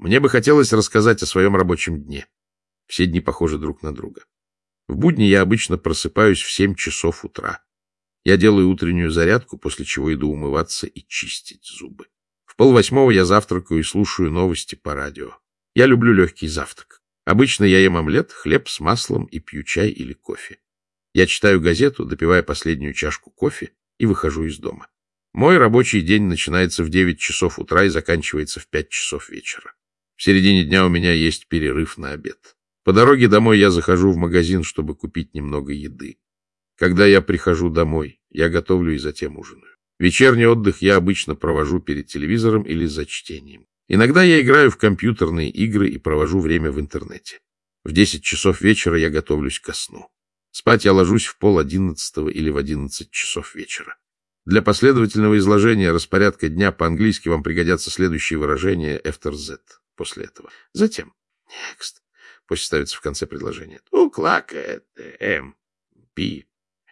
Мне бы хотелось рассказать о своем рабочем дне. Все дни похожи друг на друга. В будни я обычно просыпаюсь в семь часов утра. Я делаю утреннюю зарядку, после чего иду умываться и чистить зубы. В полвосьмого я завтракаю и слушаю новости по радио. Я люблю легкий завтрак. Обычно я ем омлет, хлеб с маслом и пью чай или кофе. Я читаю газету, допивая последнюю чашку кофе, и выхожу из дома. Мой рабочий день начинается в девять часов утра и заканчивается в пять часов вечера. В середине дня у меня есть перерыв на обед. По дороге домой я захожу в магазин, чтобы купить немного еды. Когда я прихожу домой, я готовлю и затем ужинаю. Вечерний отдых я обычно провожу перед телевизором или за чтением. Иногда я играю в компьютерные игры и провожу время в интернете. В десять часов вечера я готовлюсь ко сну. Спать я ложусь в пол одиннадцатого или в одиннадцать часов вечера. Для последовательного изложения распорядка дня по-английски вам пригодятся следующие выражения after that, после этого. Затем next, после ставится в конце предложения. Two o'clock at m p.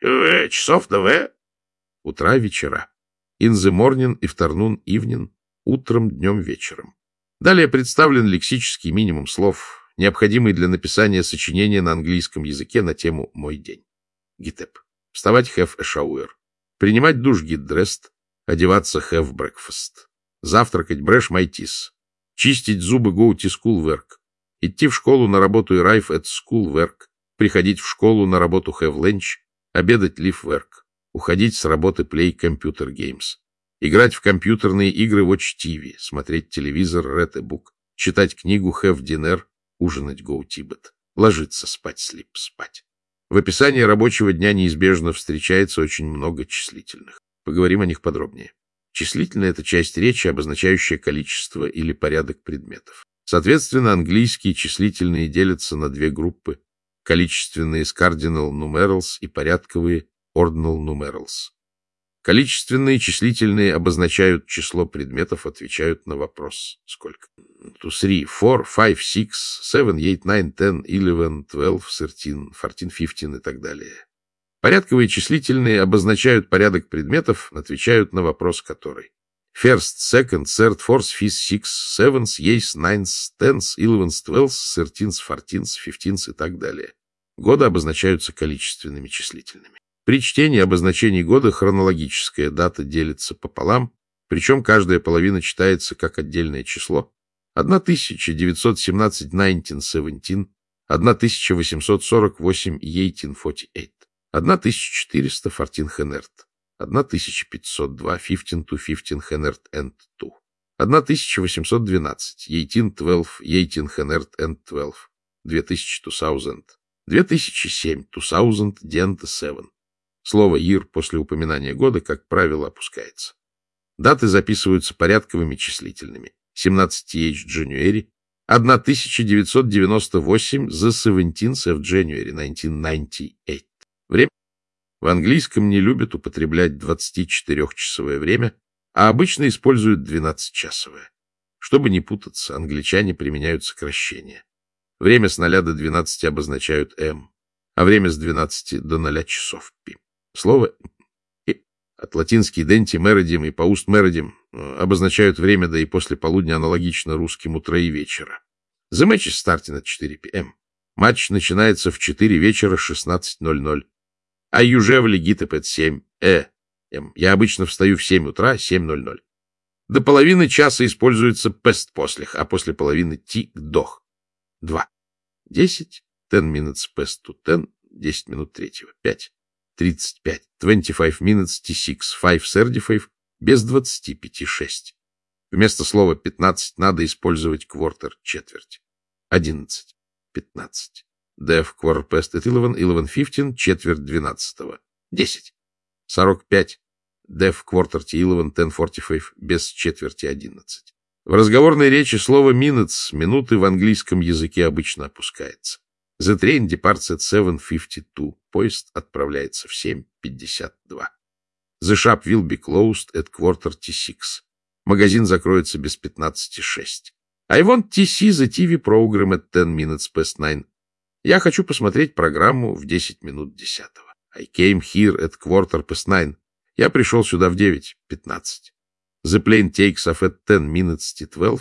Часов до в. Утра, вечера. In the morning, afternoon, evening. Утром, днем, вечером. Далее представлен лексический минимум слов, необходимый для написания сочинения на английском языке на тему «Мой день». Get up. Вставать have a shower. Принимать душ get dressed. Одеваться have breakfast. Завтракать brush my teeth. Чистить зубы go to school work. Идти в школу на работу arrive at school work. Приходить в школу на работу have lunch. Обедать leave work. Уходить с работы play computer games. Играть в компьютерные игры watch ти ви. Смотреть телевизор read a book. Читать книгу have dinner. Ужинать go to bed. Ложиться спать sleep спать. В описании рабочего дня неизбежно встречается очень много числительных. Поговорим о них подробнее. Числительное — это часть речи, обозначающая количество или порядок предметов. Соответственно, английские числительные делятся на две группы. Количественные с cardinal numerals и порядковые ordinal numerals. Количественные числительные обозначают число предметов, отвечают на вопрос «Сколько?» two, three, four, five, six, seven, eight, nine, ten, eleven, twelve, thirteen, fourteen, fifteen и так далее. Порядковые числительные обозначают порядок предметов, отвечают на вопрос который. First, second, third, fourth, fifth, sixth, seventh, eighth, ninth, tenth, eleventh, twelfth, thirteenth, fourteenth, fifteenth и так далее. Годы обозначаются количественными числительными. При чтении обозначений года хронологическая дата делится пополам, причем каждая половина читается как отдельное число. тысяча девятьсот семнадцать nineteen seventeen, тысяча восемьсот сорок восемь eighteen forty-eight, тысяча четыреста fourteen hundred, тысяча пятьсот два fifteen to fifteen hundred and two, тысяча восемьсот двенадцать eighteen twelve eighteen hundred and twelve, две тысячи two thousand, две тысячи семь two thousand seven. Слово year после упоминания года, как правило, опускается. Даты записываются порядковыми числительными. семнадцатый January, тысяча девятьсот девяносто восемь, the seventeenth of January, nineteen ninety-eight. Время. В английском не любят употреблять двадцатичетырёхчасовое время, а обычно используют двенадцатичасовое. Чтобы не путаться, англичане применяют сокращение. Время с ноля до двенадцати обозначают M, а время с двенадцати до ноля часов P. Слово от латинский denti meridium и post meridium обозначают время до и после полудня аналогично русским утра и вечера. The match is starting at four пи эм. Матч начинается в четыре вечера шестнадцать ноль ноль. I usually get up at seven a m. Я обычно встаю в семь утра, семь ноль ноль. До половины часа используется past послих, а после половины t дох. два. десять. ten minutes past to ten. десять минут третьего. пять. тридцать пять. twenty-five minutes to six. five thirty-five. Без двадцати пяти шесть. Вместо слова пятнадцать надо использовать quarter, четверть. одиннадцать. пятнадцать. Def quarter past at eleven. eleven fifteen. Четверть двенадцатого. десять. сорок пять. Def quarter to eleven. ten forty-five. Без четверти одиннадцать. В разговорной речи слово minutes, минуты в английском языке обычно опускается. The train departs at seven fifty-two. Поезд отправляется в семь пятьдесят два. The shop will be closed at quarter to six. Магазин закроется без пятнадцати шесть. I want to see the ти ви program at ten minutes past nine. Я хочу посмотреть программу в десять минут десятого. I came here at quarter past nine. Я пришел сюда в девять пятнадцать. The plane takes off at ten minutes to twelve.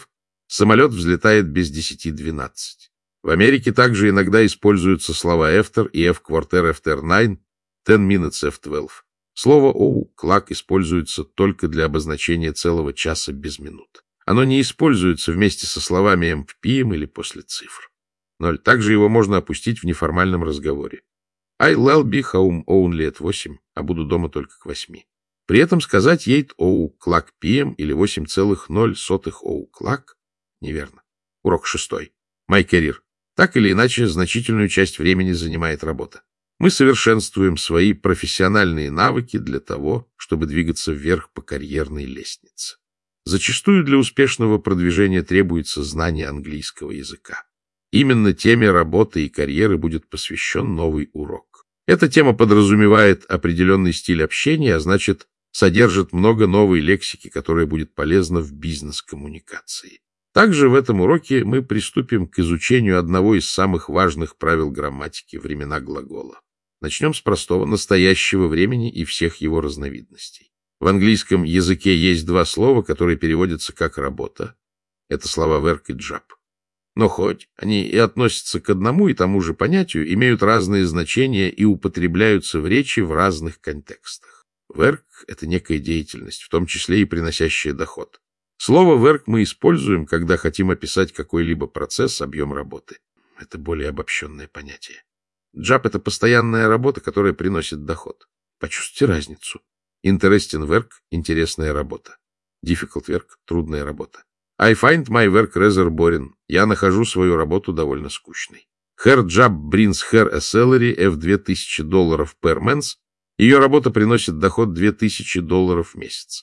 Самолет взлетает без десяти двенадцать. В Америке также иногда используются слова after и F-quarter after nine, ten minutes after twelve. Слово o'clock используется только для обозначения целого часа без минут. Оно не используется вместе со словами эм пи эм или после цифр. Ноль. Также его можно опустить в неформальном разговоре. I'll be home only at восемь, а буду дома только к восьми. При этом сказать eight o'clock пи эм или восемь целых ноль сотых o'clock неверно. Урок шестой. My career. Так или иначе, значительную часть времени занимает работа. Мы совершенствуем свои профессиональные навыки для того, чтобы двигаться вверх по карьерной лестнице. Зачастую для успешного продвижения требуется знание английского языка. Именно теме работы и карьеры будет посвящен новый урок. Эта тема подразумевает определенный стиль общения, а значит, содержит много новой лексики, которая будет полезна в бизнес-коммуникации. Также в этом уроке мы приступим к изучению одного из самых важных правил грамматики – времена глагола. Начнем с простого настоящего времени и всех его разновидностей. В английском языке есть два слова, которые переводятся как «работа». Это слова work и job. Но хоть они и относятся к одному и тому же понятию, имеют разные значения и употребляются в речи в разных контекстах. Work – это некая деятельность, в том числе и приносящая доход. Слово work мы используем, когда хотим описать какой-либо процесс, объем работы. Это более обобщенное понятие. Job – это постоянная работа, которая приносит доход. Почувствуйте разницу. Interesting work – интересная работа. Difficult work – трудная работа. I find my work rather boring. Я нахожу свою работу довольно скучной. Her job brings her a salary of две тысячи долларов per month. Ее работа приносит доход две тысячи долларов в месяц.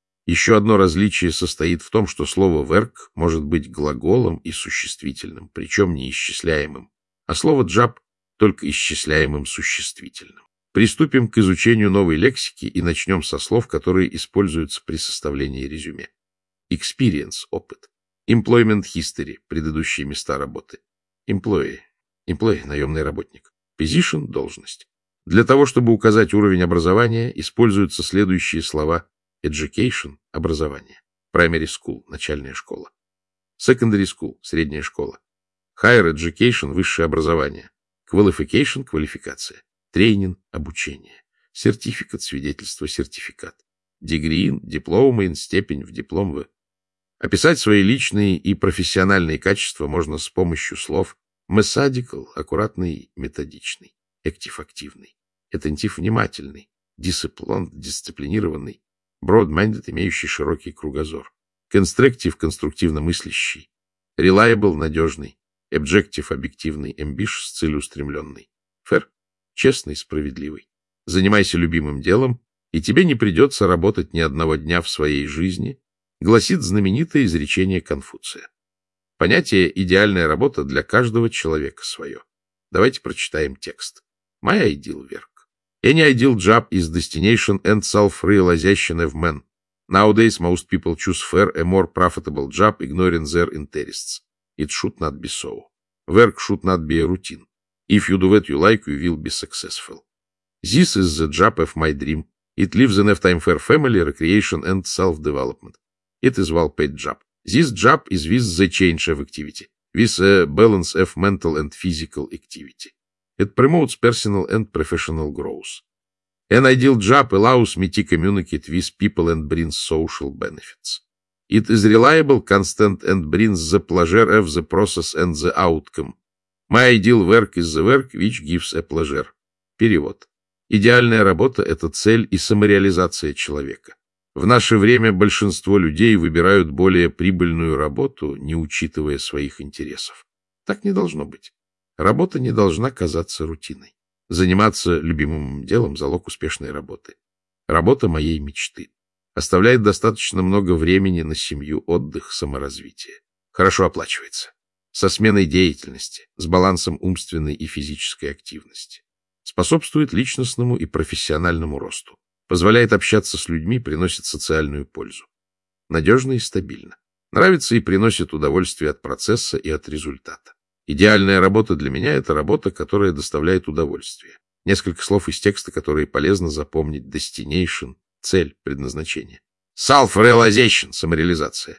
Еще одно различие состоит в том, что слово work может быть глаголом и существительным, причем не исчисляемым, а слово job только исчисляемым существительным. Приступим к изучению новой лексики и начнем со слов, которые используются при составлении резюме. Experience – опыт. Employment history – предыдущие места работы. Employee – employee – наемный работник. Position – должность. Для того, чтобы указать уровень образования, используются следующие слова: education – образование. Primary school – начальная школа. Secondary school – средняя школа. Higher education – высшее образование. Qualification – квалификация. Тренинг – обучение. Certificate – свидетельство, сертификат. Degree – диплома, степень в диплом в. Описать свои личные и профессиональные качества можно с помощью слов methodical – аккуратный, методичный. Active – активный. Attentive – внимательный. Disciplined – дисциплинированный. Broad-minded – имеющий широкий кругозор. Constructive – конструктивно мыслящий. Reliable – надежный. Objective – объективный. Ambitious – целеустремленный. Fair – честный, справедливый. Занимайся любимым делом, и тебе не придется работать ни одного дня в своей жизни, гласит знаменитое изречение Конфуция. Понятие «идеальная работа» для каждого человека свое. Давайте прочитаем текст. My ideal work. Any ideal job is destination and self-realization of man. Nowadays, most people choose fair, a more profitable job, ignoring their interests. It should not be so. Work should not be a routine. If you do what you like, you will be successful. This is the job of my dream. It leaves enough time for family, recreation, and self-development. It is well-paid job. This job is with the change of activity, with a balance of mental and physical activity. It promotes personal and professional growth. An ideal job allows me to communicate with people and brings social benefits. It is reliable, constant, and brings the pleasure of the process and the outcome. My ideal work is the work which gives a pleasure. Перевод. Идеальная работа – это цель и самореализация человека. В наше время большинство людей выбирают более прибыльную работу, не учитывая своих интересов. Так не должно быть. Работа не должна казаться рутиной. Заниматься любимым делом – залог успешной работы. Работа моей мечты. Оставляет достаточно много времени на семью, отдых, саморазвитие. Хорошо оплачивается. Со сменой деятельности, с балансом умственной и физической активности. Способствует личностному и профессиональному росту. Позволяет общаться с людьми, приносит социальную пользу. Надежно и стабильно. Нравится и приносит удовольствие от процесса и от результата. Идеальная работа для меня – это работа, которая доставляет удовольствие. Несколько слов из текста, которые полезно запомнить. Destination – цель, предназначение. Self-realization – самореализация.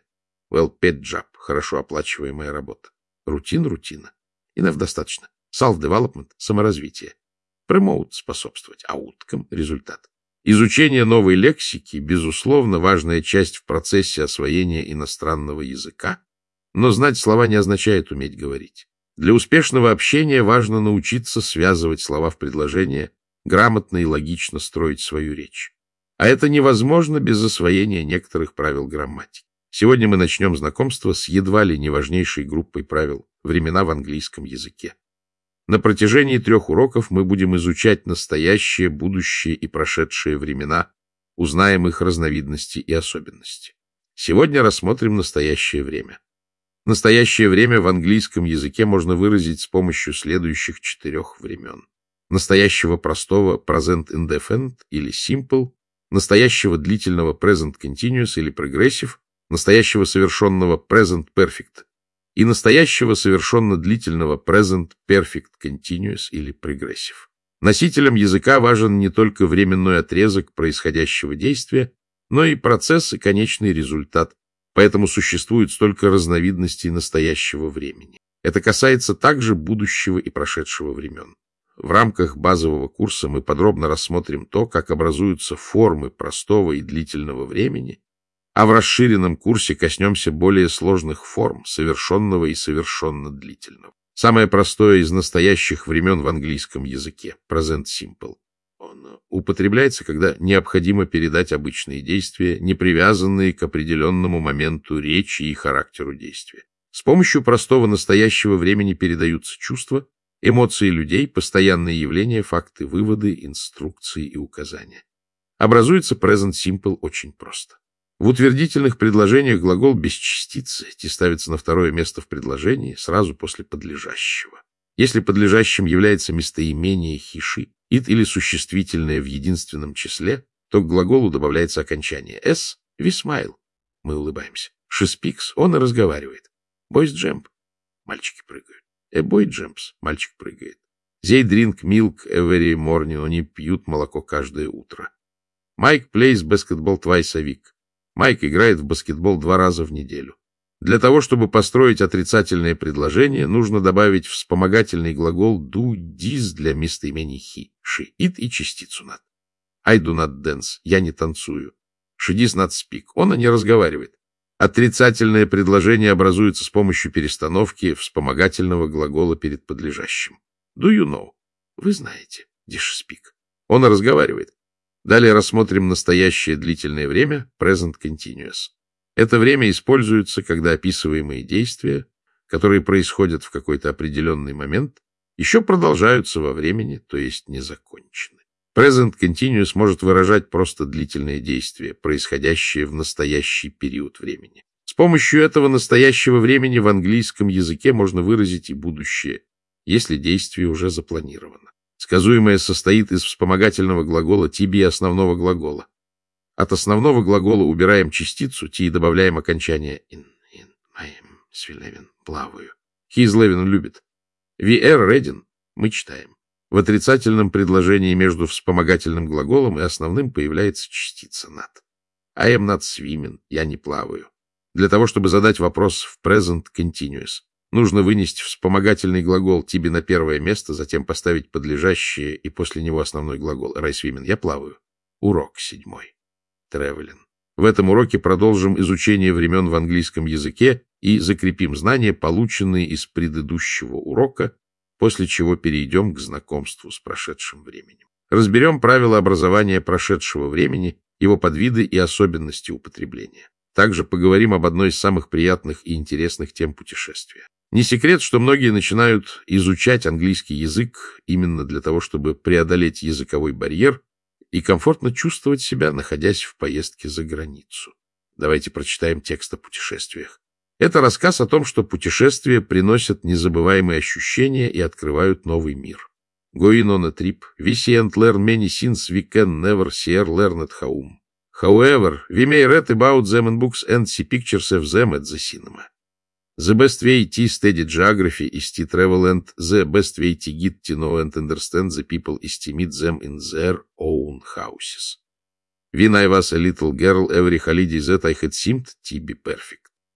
Well-paid job, хорошо оплачиваемая работа. Рутин, рутина. Enough достаточно. Self-development, саморазвитие. Promote, способствовать. Outcome, результат. Изучение новой лексики, безусловно, важная часть в процессе освоения иностранного языка, но знать слова не означает уметь говорить. Для успешного общения важно научиться связывать слова в предложения, грамотно и логично строить свою речь. А это невозможно без освоения некоторых правил грамматики. Сегодня мы начнем знакомство с едва ли не важнейшей группой правил времена в английском языке. На протяжении трех уроков мы будем изучать настоящее, будущее и прошедшие времена, узнаем их разновидности и особенности. Сегодня рассмотрим настоящее время. Настоящее время в английском языке можно выразить с помощью следующих четырех времен. Настоящего простого present indefinite или simple, настоящего длительного present continuous или progressive, настоящего совершенного present perfect и настоящего совершенно длительного present perfect continuous или progressive. Носителям языка важен не только временной отрезок происходящего действия, но и процесс и конечный результат, поэтому существует столько разновидностей настоящего времени. Это касается также будущего и прошедшего времен. В рамках базового курса мы подробно рассмотрим то, как образуются формы простого и длительного времени, а в расширенном курсе коснемся более сложных форм совершенного и совершенно длительного. Самое простое из настоящих времен в английском языке – present simple. Он употребляется, когда необходимо передать обычные действия, не привязанные к определенному моменту речи и характеру действия. С помощью простого настоящего времени передаются чувства, эмоции людей, постоянные явления, факты, выводы, инструкции и указания. Образуется present simple очень просто. В утвердительных предложениях глагол без частицы эти ставится на второе место в предложении сразу после подлежащего. Если подлежащим является местоимение хиши, ит или существительное в единственном числе, то к глаголу добавляется окончание s, we smile, мы улыбаемся. She speaks, он и разговаривает. Boys jump, мальчики прыгают. A boy jumps, мальчик прыгает. They drink milk every morning, они пьют молоко каждое утро. Mike plays basketball twice a week. Майк играет в баскетбол два раза в неделю. Для того, чтобы построить отрицательное предложение, нужно добавить вспомогательный глагол do this для местоимений he, she, it и частицу not. I do not dance, я не танцую. She does not speak, он не разговаривает. Отрицательное предложение образуется с помощью перестановки вспомогательного глагола перед подлежащим. Do you know? Вы знаете. Does she speak? Он разговаривает. Далее рассмотрим настоящее длительное время, present continuous. Это время используется, когда описываемые действия, которые происходят в какой-то определенный момент, еще продолжаются во времени, то есть не закончены. Present continuous может выражать просто длительное действие, происходящее в настоящий период времени. С помощью этого настоящего времени в английском языке можно выразить и будущее, если действие уже запланировано. Сказуемое состоит из вспомогательного глагола to be и основного глагола. От основного глагола убираем частицу to и добавляем окончание in, in, I am swimming, плаваю. He is living, любит. We are reading, мы читаем. В отрицательном предложении между вспомогательным глаголом и основным появляется частица not. I am not swimming, я не плаваю. Для того, чтобы задать вопрос в present continuous, нужно вынести вспомогательный глагол to be на первое место, затем поставить подлежащее и после него основной глагол I swimming, я плаваю. Урок седьмой. Traveling. В этом уроке продолжим изучение времен в английском языке и закрепим знания, полученные из предыдущего урока, после чего перейдем к знакомству с прошедшим временем. Разберем правила образования прошедшего времени, его подвиды и особенности употребления. Также поговорим об одной из самых приятных и интересных тем путешествия. Не секрет, что многие начинают изучать английский язык именно для того, чтобы преодолеть языковой барьер и комфортно чувствовать себя, находясь в поездке за границу. Давайте прочитаем текст о путешествиях. Это рассказ о том, что путешествия приносят незабываемые ощущения и открывают новый мир. Going on a trip, we see and learn many things we can never see or learn at home. However, we may read about them in books and see pictures of them at the cinema. The best way to study geography is to travel, and the best way to get to know and understand the people is to meet them in their own houses. When I was a little girl, every holiday that I had seemed to be perfect.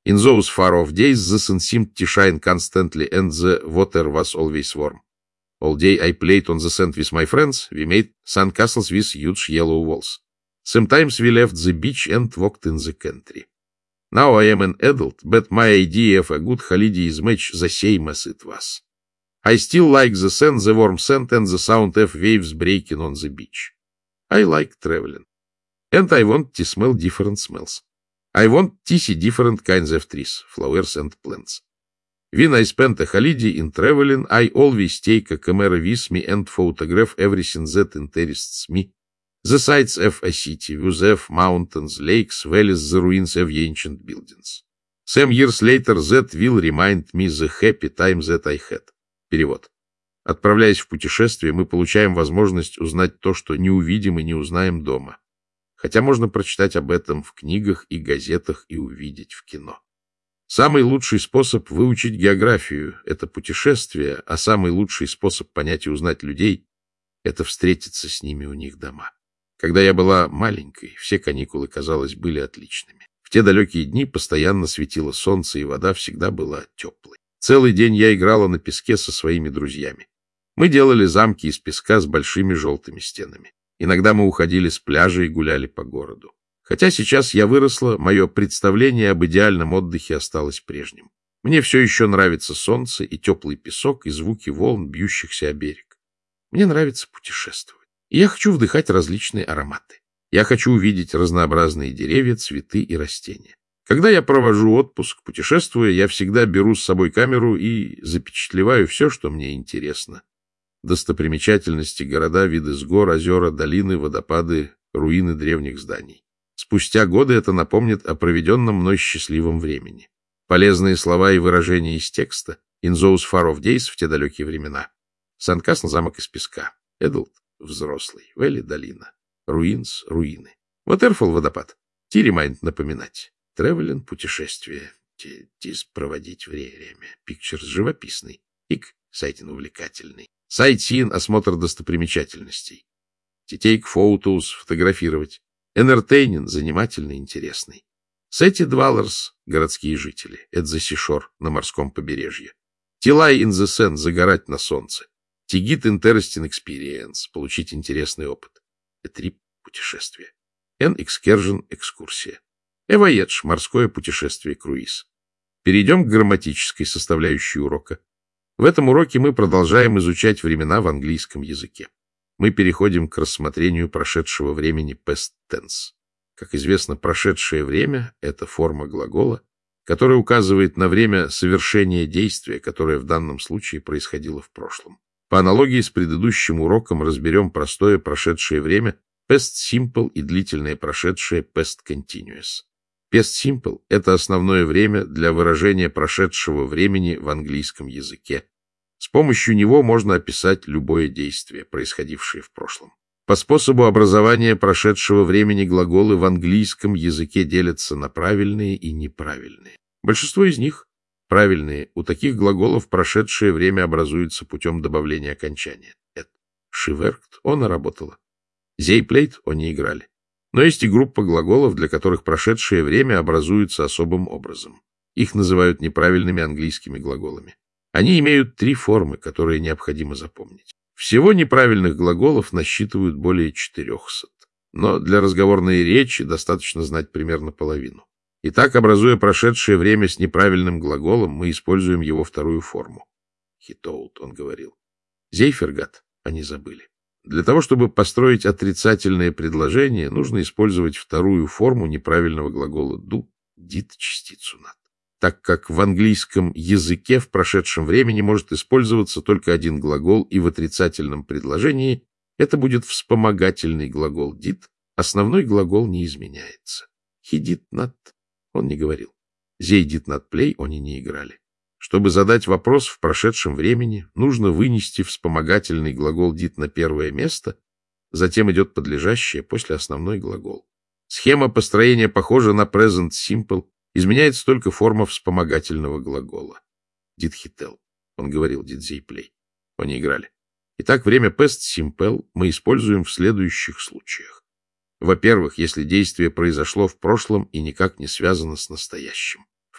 In those far off days, the sun seemed to shine constantly, and the water was always warm. All day I played on the sand with my friends. We made sand castles with huge yellow walls. Sometimes we left the beach and walked in the country. Now I am an adult, but my idea of a good holiday is much the same as it was. I still like the sand, the warm sand, and the sound of waves breaking on the beach. I like traveling. And I want to smell different smells. I want to see different kinds of trees, flowers, and plants. When I spend a holiday in traveling, I always take a camera with me and photograph everything that interests me. The sights of a city, views of mountains, lakes, valleys, the ruins of ancient buildings. Some years later that will remind me the happy time that I had. Перевод. Отправляясь в путешествие, мы получаем возможность узнать то, что не увидим и не узнаем дома. Хотя можно прочитать об этом в книгах и газетах и увидеть в кино. Самый лучший способ выучить географию — это путешествие, а самый лучший способ понять и узнать людей — это встретиться с ними у них дома. Когда я была маленькой, все каникулы, казалось, были отличными. В те далекие дни постоянно светило солнце, и вода всегда была теплой. Целый день я играла на песке со своими друзьями. Мы делали замки из песка с большими желтыми стенами. Иногда мы уходили с пляжа и гуляли по городу. Хотя сейчас я выросла, мое представление об идеальном отдыхе осталось прежним. Мне все еще нравится солнце и теплый песок, и звуки волн, бьющихся о берег. Мне нравится путешествовать. И я хочу вдыхать различные ароматы. Я хочу увидеть разнообразные деревья, цветы и растения. Когда я провожу отпуск, путешествуя, я всегда беру с собой камеру и запечатлеваю все, что мне интересно. Достопримечательности, города, виды с гор, озера, долины, водопады, руины древних зданий. Спустя годы это напомнит о проведенном мной счастливом времени. Полезные слова и выражения из текста «In those far off days» в те далекие времена. Сандкасл — замок из песка. Эдлд — взрослый. Вэлли — долина. Руинс — руины. Waterfall — водопад. Ти-ремайнд — напоминать. Тревелин — путешествие. Тис — проводить время. Пикчерс — живописный. Ик — сайтин — увлекательный. Сайтсин — осмотр достопримечательностей. Титейк — фоутоус — фотографировать. Энтертейнинг — занимательный, интересный. Сети Дваллерс — городские жители. Эт the seashore — на морском побережье. Тилай in the sand — загорать на солнце. Тигит interesting experience — получить интересный опыт. Трип — путешествие. Эн excursion — экскурсия. Эвоедж — морское путешествие, круиз. Перейдем к грамматической составляющей урока. В этом уроке мы продолжаем изучать времена в английском языке. Мы переходим к рассмотрению прошедшего времени past tense. Как известно, прошедшее время — это форма глагола, которая указывает на время совершения действия, которое в данном случае происходило в прошлом. По аналогии с предыдущим уроком разберем простое прошедшее время past simple и длительное прошедшее past continuous. Past simple — это основное время для выражения прошедшего времени в английском языке. С помощью него можно описать любое действие, происходившее в прошлом. По способу образования прошедшего времени глаголы в английском языке делятся на правильные и неправильные. Большинство из них правильные. У таких глаголов прошедшее время образуется путем добавления окончания. Это she worked — она работала. They played — они играли. Но есть и группа глаголов, для которых прошедшее время образуется особым образом. Их называют неправильными английскими глаголами. Они имеют три формы, которые необходимо запомнить. Всего неправильных глаголов насчитывают более четырехсот. Но для разговорной речи достаточно знать примерно половину. Итак, образуя прошедшее время с неправильным глаголом, мы используем его вторую форму. He told — он говорил. They forgot — они забыли. Для того, чтобы построить отрицательное предложение, нужно использовать вторую форму неправильного глагола do, did, частицу not. Так как в английском языке в прошедшем времени может использоваться только один глагол, и в отрицательном предложении это будет вспомогательный глагол did, основной глагол не изменяется. He did not — он не говорил. They did not play — они не играли. Чтобы задать вопрос в прошедшем времени, нужно вынести вспомогательный глагол did на первое место, затем идет подлежащее, после основной глагол. Схема построения похожа на present simple, изменяется только форма вспомогательного глагола. Did he tell? Он говорил. Did they play? Они играли. Итак, время past simple мы используем в следующих случаях. Во-первых, если действие произошло в прошлом и никак не связано с настоящим. В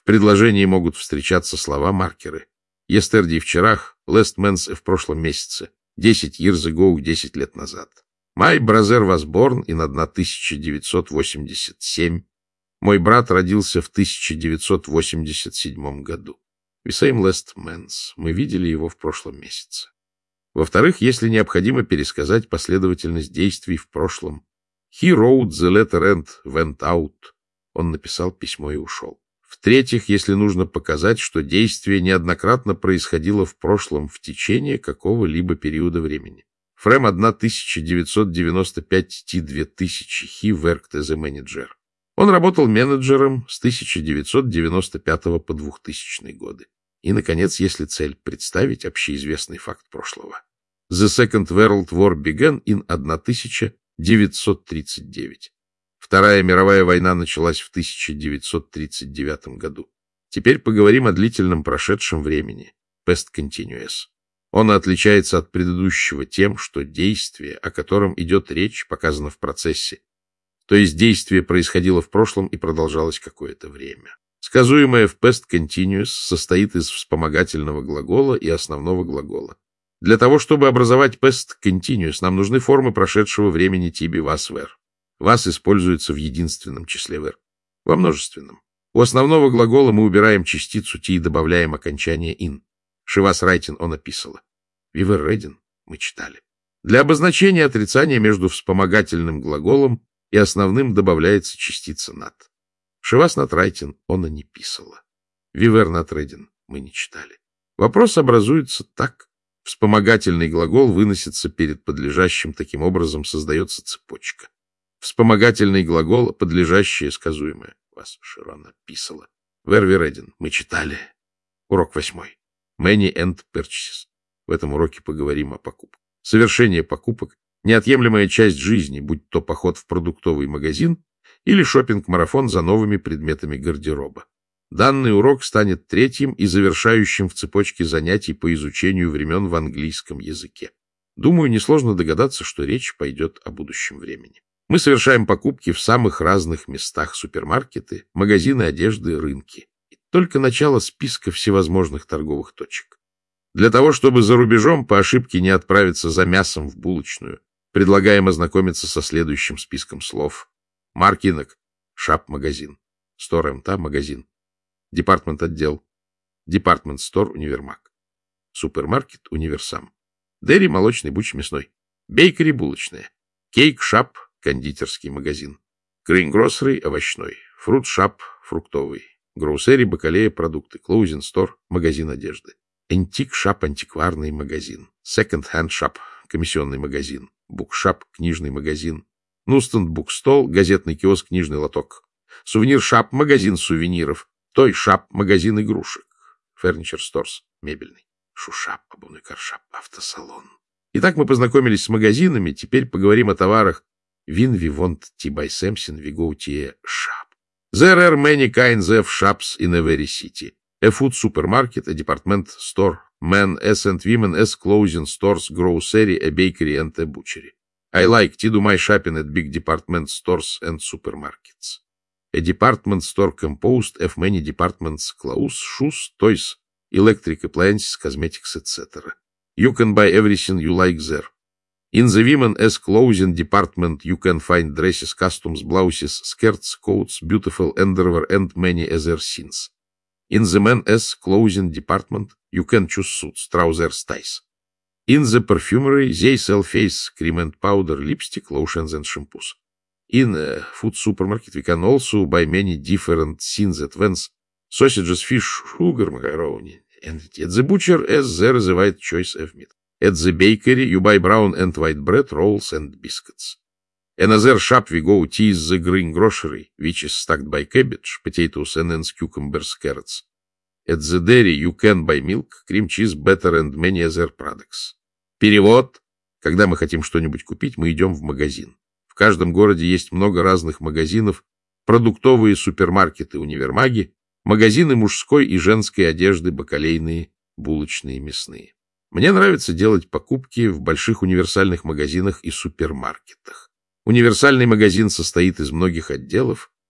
В предложении могут встречаться слова-маркеры. Yesterday — вчерах, last month — в прошлом месяце, десять years ago — десять лет назад. My brother was born in тысяча девятьсот восемьдесят седьмом. Мой брат родился в тысяча девятьсот восемьдесят седьмом году. We same last month. Мы видели его в прошлом месяце. Во-вторых, если необходимо пересказать последовательность действий в прошлом. He wrote the letter and went out. Он написал письмо и ушел. В-третьих, если нужно показать, что действие неоднократно происходило в прошлом в течение какого-либо периода времени. From тысяча девятьсот девяносто пятого по две тысячи he worked as a manager. Он работал менеджером с тысяча девятьсот девяносто пятого по двухтысячные годы. И, наконец, если цель — представить общеизвестный факт прошлого. The Second World War began in тысяча девятьсот тридцать девятом. Вторая мировая война началась в тысяча девятьсот тридцать девятом году. Теперь поговорим о длительном прошедшем времени. Past continuous. Он отличается от предыдущего тем, что действие, о котором идет речь, показано в процессе. То есть действие происходило в прошлом и продолжалось какое-то время. Сказуемое в past continuous состоит из вспомогательного глагола и основного глагола. Для того, чтобы образовать past continuous, нам нужны формы прошедшего времени to be, was, were. Was используется в единственном числе were, во множественном. У основного глагола мы убираем частицу to и добавляем окончание in. She was writing, он описала. We were reading, мы читали. Для обозначения отрицания между вспомогательным глаголом и основным добавляется частица not. She was not writing, она не писала. We were not reading, мы не читали. Вопрос образуется так. Вспомогательный глагол выносится перед подлежащим, таким образом создается цепочка. Вспомогательный глагол, подлежащее сказуемое. Вас Широна писала. Were we reading, мы читали. Урок восьмой. Many and purchases. В этом уроке поговорим о покупках. Совершение покупок — неотъемлемая часть жизни, будь то поход в продуктовый магазин или шопинг-марафон за новыми предметами гардероба. Данный урок станет третьим и завершающим в цепочке занятий по изучению времен в английском языке. Думаю, несложно догадаться, что речь пойдет о будущем времени. Мы совершаем покупки в самых разных местах: супермаркеты, магазины одежды, рынки. И только начало списка всевозможных торговых точек. Для того, чтобы за рубежом по ошибке не отправиться за мясом в булочную, предлагаем ознакомиться со следующим списком слов. Маркинок — шап-магазин. Стор-МТ — магазин. Департмент-отдел. Департмент-стор — универмаг. Супермаркет — универсам. Дерри — молочный, буч — мясной. Бейкери — булочная. Кейк-шап — кондитерский магазин. Грин-гроссери — овощной. Фрут-шап — фруктовый. Гроусери — бакалея, продукты. Клоузинг-стор — магазин одежды. Антик-шап — антикварный магазин. Секонд-хенд-шап — комиссионный магазин. Букшап — книжный магазин. Нустенд-букстол — газетный киоск, книжный лоток. Сувенир-шап — магазин сувениров. Той-шап — магазин игрушек. Ферничер-сторс — мебельный. Шушап — обувной каршап, автосалон. Итак, мы познакомились с магазинами, теперь поговорим о товарах. When we want to buy something, we go to a shop. There are many kinds of shops in every city. A food supermarket, a department store, men as and women as clothing stores, grocery, a bakery and a butchery. I like to do my shopping at big department stores and supermarkets. A department store composed of many departments: clothes, shoes, toys, electric appliances, cosmetics, et cetera. You can buy everything you like there. In the women as clothing department, you can find dresses, costumes, blouses, skirts, coats, beautiful underwear, and many other things. In the men as clothing department, you can choose suits, trousers, ties. In the perfumery, they sell face cream and powder, lipstick, lotions, and shampoos. In a food supermarket, we can also buy many different things at once: sausages, fish, sugar, macaroni. And at the butcher, as there is a wide choice of meat. At the bakery, you buy brown and white bread, rolls, and biscuits. Another shop we go to is the green grocery, which is stocked by cabbage, potatoes, onions, cucumbers, carrots. At the dairy, you can buy milk, cream cheese, butter, and many other products. Перевод. Когда мы хотим что-нибудь купить, мы идем в магазин. В каждом городе есть много разных магазинов, продуктовые супермаркеты, универмаги, магазины мужской и женской одежды, бакалейные, булочные, мясные. Мне нравится делать покупки в больших универсальных магазинах и супермаркетах. Универсальный магазин состоит из многих отделов,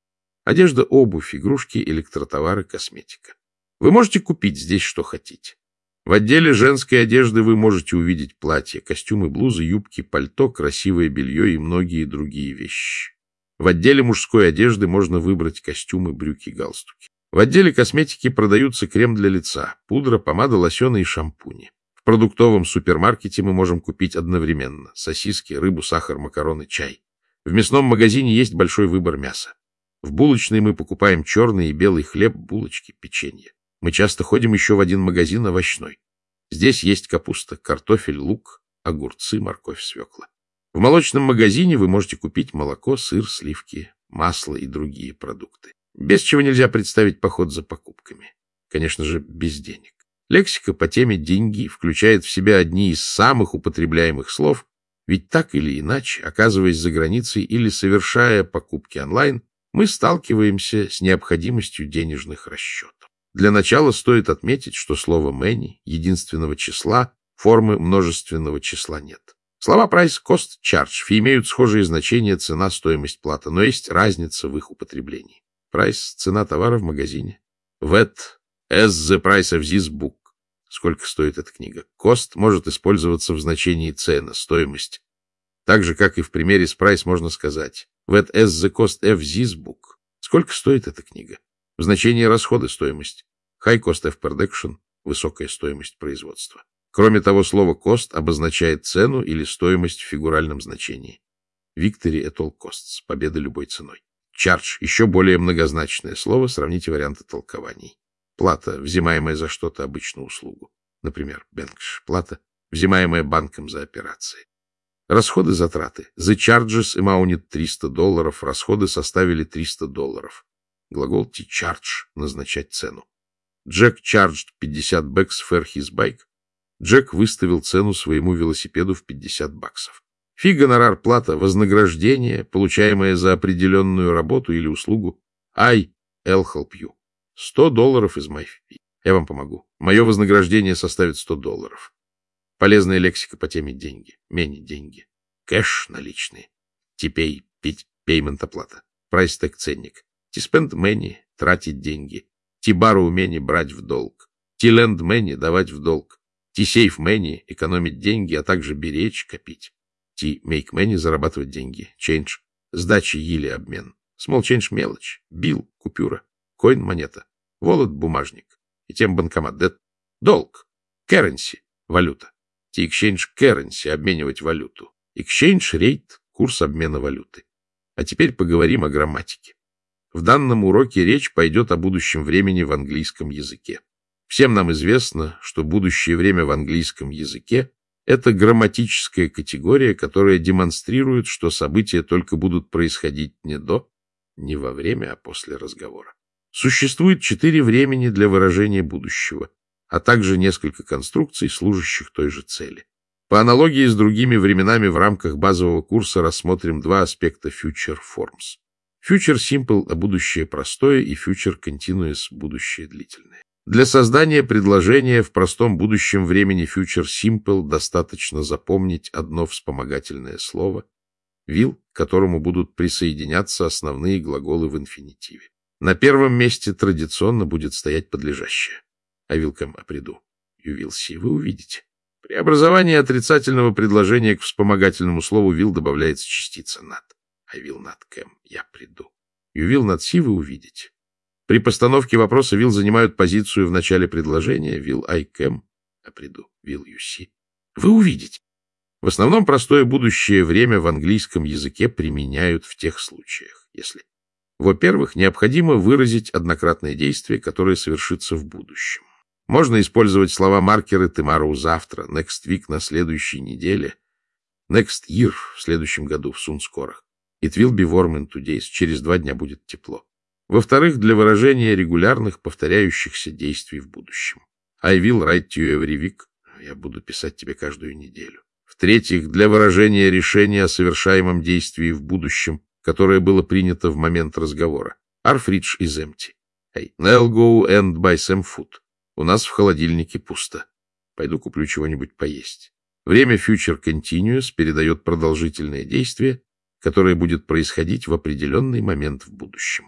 Одежда, обувь, игрушки, электротовары, косметика. Вы можете купить здесь что хотите. В отделе женской одежды вы можете увидеть платья, костюмы, блузы, юбки, пальто, красивое белье и многие другие вещи. В отделе мужской одежды можно выбрать костюмы, брюки, галстуки. В отделе косметики продаются крем для лица, пудра, помада, лосьоны и шампуни. В продуктовом супермаркете мы можем купить одновременно сосиски, рыбу, сахар, макароны, чай. В мясном магазине есть большой выбор мяса. В булочной мы покупаем черный и белый хлеб, булочки, печенье. Мы часто ходим еще в один магазин овощной. Здесь есть капуста, картофель, лук, огурцы, морковь, свекла. В молочном магазине вы можете купить молоко, сыр, сливки, масло и другие продукты. Без чего нельзя представить поход за покупками. Конечно же, без денег. Лексика по теме «деньги» включает в себя одни из самых употребляемых слов, ведь так или иначе, оказываясь за границей или совершая покупки онлайн, мы сталкиваемся с необходимостью денежных расчетов. Для начала стоит отметить, что слово «many» единственного числа, формы множественного числа нет. Слова price, cost, charge имеют схожие значения цена, стоимость, плата, но есть разница в их употреблении. Price — цена товара в магазине. That as the price of this book. Сколько стоит эта книга? Cost может использоваться в значении цена, стоимость. Так же, как и в примере с price можно сказать That as the cost of this book. Сколько стоит эта книга? В значении расходы, стоимость. High cost of production – высокая стоимость производства. Кроме того, слово cost обозначает цену или стоимость в фигуральном значении. Victory at all costs – победа любой ценой. Charge – еще более многозначное слово, сравните варианты толкований. Плата, взимаемая за что-то, обычно услугу. Например, бенкш – плата, взимаемая банком за операции. Расходы, затраты. The charges amounted триста долларов, расходы составили триста долларов. Глагол to charge – назначать цену. Джек charged пятьдесят bucks for his bike. Джек выставил цену своему велосипеду в пятьдесят баксов. Фи, гонорар, плата, вознаграждение, получаемое за определенную работу или услугу. I, I'll help you. сто долларов из my fee. Я вам помогу. Мое вознаграждение составит сто долларов. Полезная лексика по теме деньги. Мени деньги. Кэш наличные. Типей, пить, payment оплата. Price tag ценник. To spend money тратить деньги. To borrow money брать в долг. To lend money давать в долг. To save money экономить деньги, а также беречь, копить. To make money зарабатывать деньги. Change сдача или обмен. Small change мелочь. Bill купюра. Coin монета. Wallet бумажник. И тем банкомат. Debt долг. Currency валюта. To exchange currency обменивать валюту. Exchange rate курс обмена валюты. А теперь поговорим о грамматике. В данном уроке речь пойдет о будущем времени в английском языке. Всем нам известно, что будущее время в английском языке – это грамматическая категория, которая демонстрирует, что события только будут происходить не до, не во время, а после разговора. Существует четыре времени для выражения будущего, а также несколько конструкций, служащих той же цели. По аналогии с другими временами в рамках базового курса рассмотрим два аспекта future forms. Future simple – а будущее простое, и future continuous – будущее длительное. Для создания предложения в простом будущем времени future simple достаточно запомнить одно вспомогательное слово will, к которому будут присоединяться основные глаголы в инфинитиве. На первом месте традиционно будет стоять подлежащее. I will come, а приду. You will see, вы увидите. При образовании отрицательного предложения к вспомогательному слову will добавляется частица not. I will not come, я приду. You will not see, вы увидите. При постановке вопроса will занимают позицию в начале предложения. Will I come, а приду. Will you see, вы увидите. В основном простое будущее время в английском языке применяют в тех случаях, если, во-первых, необходимо выразить однократное действие, которое совершится в будущем. Можно использовать слова-маркеры tomorrow — завтра, next week — на следующей неделе, next year — в следующем году, в soon — скоро. It will be warm in two days — через два дня будет тепло. Во-вторых, для выражения регулярных повторяющихся действий в будущем. I will write to you every week — я буду писать тебе каждую неделю. В-третьих, для выражения решения о совершаемом действии в будущем, которое было принято в момент разговора. Our fridge is empty. Hey, I'll go and buy some food. У нас в холодильнике пусто. Пойду куплю чего-нибудь поесть. Время future continuous передает продолжительное действие, которое будет происходить в определенный момент в будущем.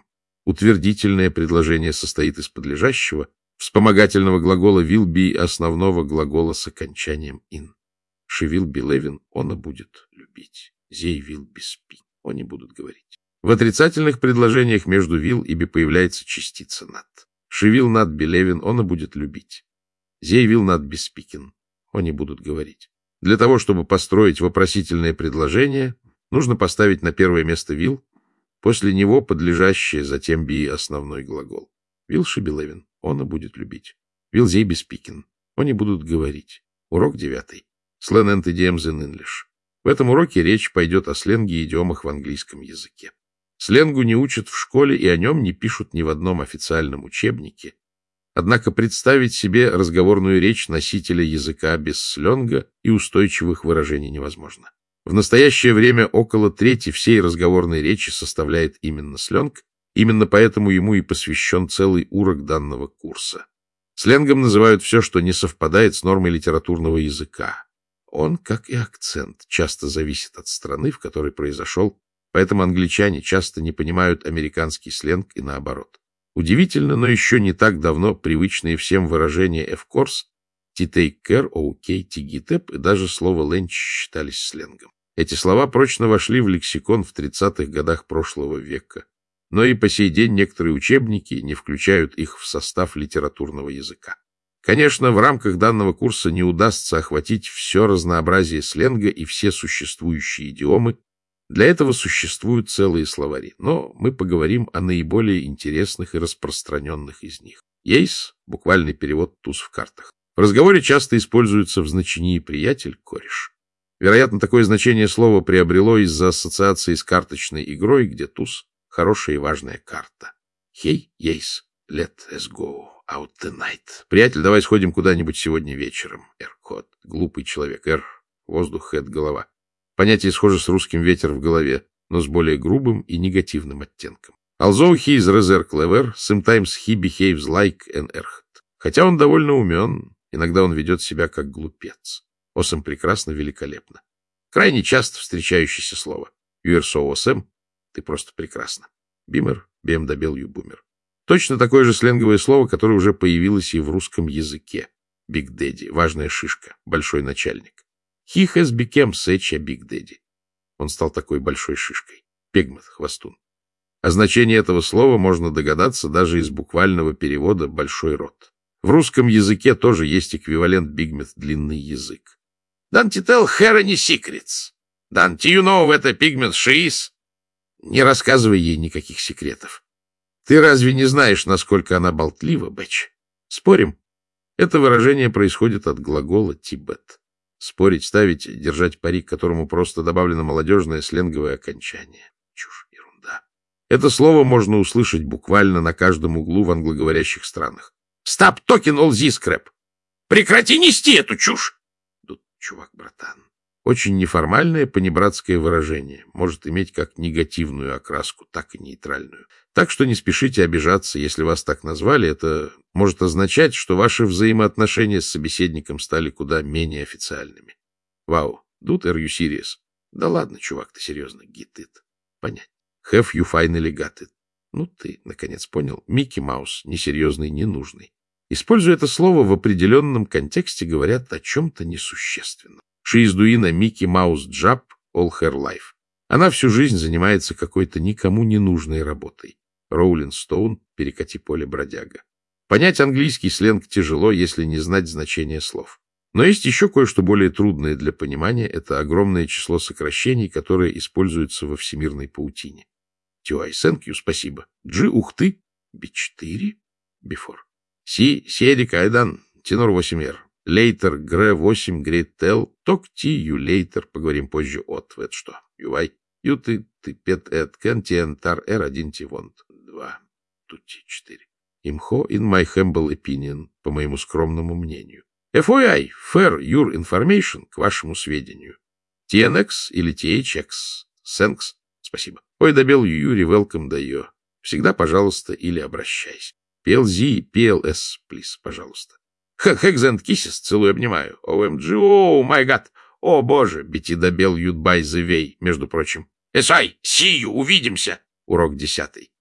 Утвердительное предложение состоит из подлежащего, вспомогательного глагола will be, основного глагола с окончанием in. She will be loving, она будет любить. They will be speak, они будут говорить. В отрицательных предложениях между will и be появляется частица not. She will not be loving, она будет любить. They will not be speaking, они будут говорить. Для того, чтобы построить вопросительное предложение, нужно поставить на первое место will, после него подлежащее, затем be основной глагол. Will she be loving, она будет любить. Will they be speaking, они будут говорить. Урок девятый. Slang and idioms in English. В этом уроке речь пойдет о сленге и идиомах в английском языке. Сленгу не учат в школе, и о нем не пишут ни в одном официальном учебнике. Однако представить себе разговорную речь носителя языка без сленга и устойчивых выражений невозможно. В настоящее время около трети всей разговорной речи составляет именно сленг, именно поэтому ему и посвящен целый урок данного курса. Сленгом называют все, что не совпадает с нормой литературного языка. Он, как и акцент, часто зависит от страны, в которой произошел, поэтому англичане часто не понимают американский сленг и наоборот. Удивительно, но еще не так давно привычные всем выражения of course, to take care, okay, to get up и даже слово lunch считались сленгом. Эти слова прочно вошли в лексикон в тридцатых годах прошлого века, но и по сей день некоторые учебники не включают их в состав литературного языка. Конечно, в рамках данного курса не удастся охватить все разнообразие сленга и все существующие идиомы. Для этого существуют целые словари, но мы поговорим о наиболее интересных и распространенных из них. Ейс — буквальный перевод туз в картах. В разговоре часто используется в значении приятель, кореш. Вероятно, такое значение слова приобрело из-за ассоциации с карточной игрой, где туз — хорошая и важная карта. Hey, Ейс, let us go out tonight. Приятель, давай сходим куда-нибудь сегодня вечером. Эр, кот, глупый человек. Эр, воздух, хэт, голова. Понятие схоже с русским ветер в голове, но с более грубым и негативным оттенком. Although he is rather clever, sometimes he behaves like an erhat. Хотя он довольно умен, иногда он ведет себя как глупец. Awesome прекрасно, великолепно. Крайне часто встречающееся слово. You are so awesome. Ты просто прекрасна. Бимер, би эм дабл ю, бумер. Точно такое же сленговое слово, которое уже появилось и в русском языке. Big Daddy, важная шишка, большой начальник. He has become such a big daddy. Он стал такой большой шишкой. Пегмат, хвостун. О значении этого слова можно догадаться даже из буквального перевода «большой рот». В русском языке тоже есть эквивалент бигмет длинный язык. Don't you tell her any secrets? Don't you know what a pigment she is? Не рассказывай ей никаких секретов. Ты разве не знаешь, насколько она болтлива, Бэч? Спорим? Это выражение происходит от глагола «тибет». Спорить, ставить, держать пари, к которому просто добавлено молодежное сленговое окончание. Чушь, ерунда. Это слово можно услышать буквально на каждом углу в англоговорящих странах. Stop talking all this crap. Прекрати нести эту чушь. Тут, чувак, братан. Очень неформальное понебратское выражение. Может иметь как негативную окраску, так и нейтральную. Так что не спешите обижаться, если вас так назвали. Это может означать, что ваши взаимоотношения с собеседником стали куда менее официальными. Вау, dude, are you serious? Да ладно, чувак, ты серьезно, get it. Понять. Have you finally got it? Ну, ты, наконец, понял. Микки Маус, несерьезный, ненужный. Используя это слово в определенном контексте, говорят о чем-то несущественном. She is doing a Mickey Mouse job all her life. Она всю жизнь занимается какой-то никому не нужной работой. Роулинг Стоун, перекати поле бродяга. Понять английский сленг тяжело, если не знать значения слов. Но есть еще кое-что более трудное для понимания. Это огромное число сокращений, которые используются во всемирной паутине. Ти ай, thank you, спасибо. G, ух ты. би четыре, before. Си, седик, айдан, тенор восемь эр. Later, гре восемь, great tell. Talk to you later. Поговорим позже от. Это что? Ювай. Ю ты, ты, пет, эт, кен, тен, тар, эр, один, ти, вонт. Два. Тут ти, четыре. Имхо, in my humble opinion, по моему скромному мнению. эф о ай, fair your information, к вашему сведению. ти эн экс или ти эйч экс, thanks, спасибо. Ой, добел Юри, welcome, да ее. Всегда, пожалуйста, или обращайся. пи эл зет, пи эл эс, please, пожалуйста. Hugs and kisses, целую, обнимаю. о эм джи, о май гад, о боже, бити добел you'd by the way, между прочим. Эсай, see you, увидимся. Урок десятый.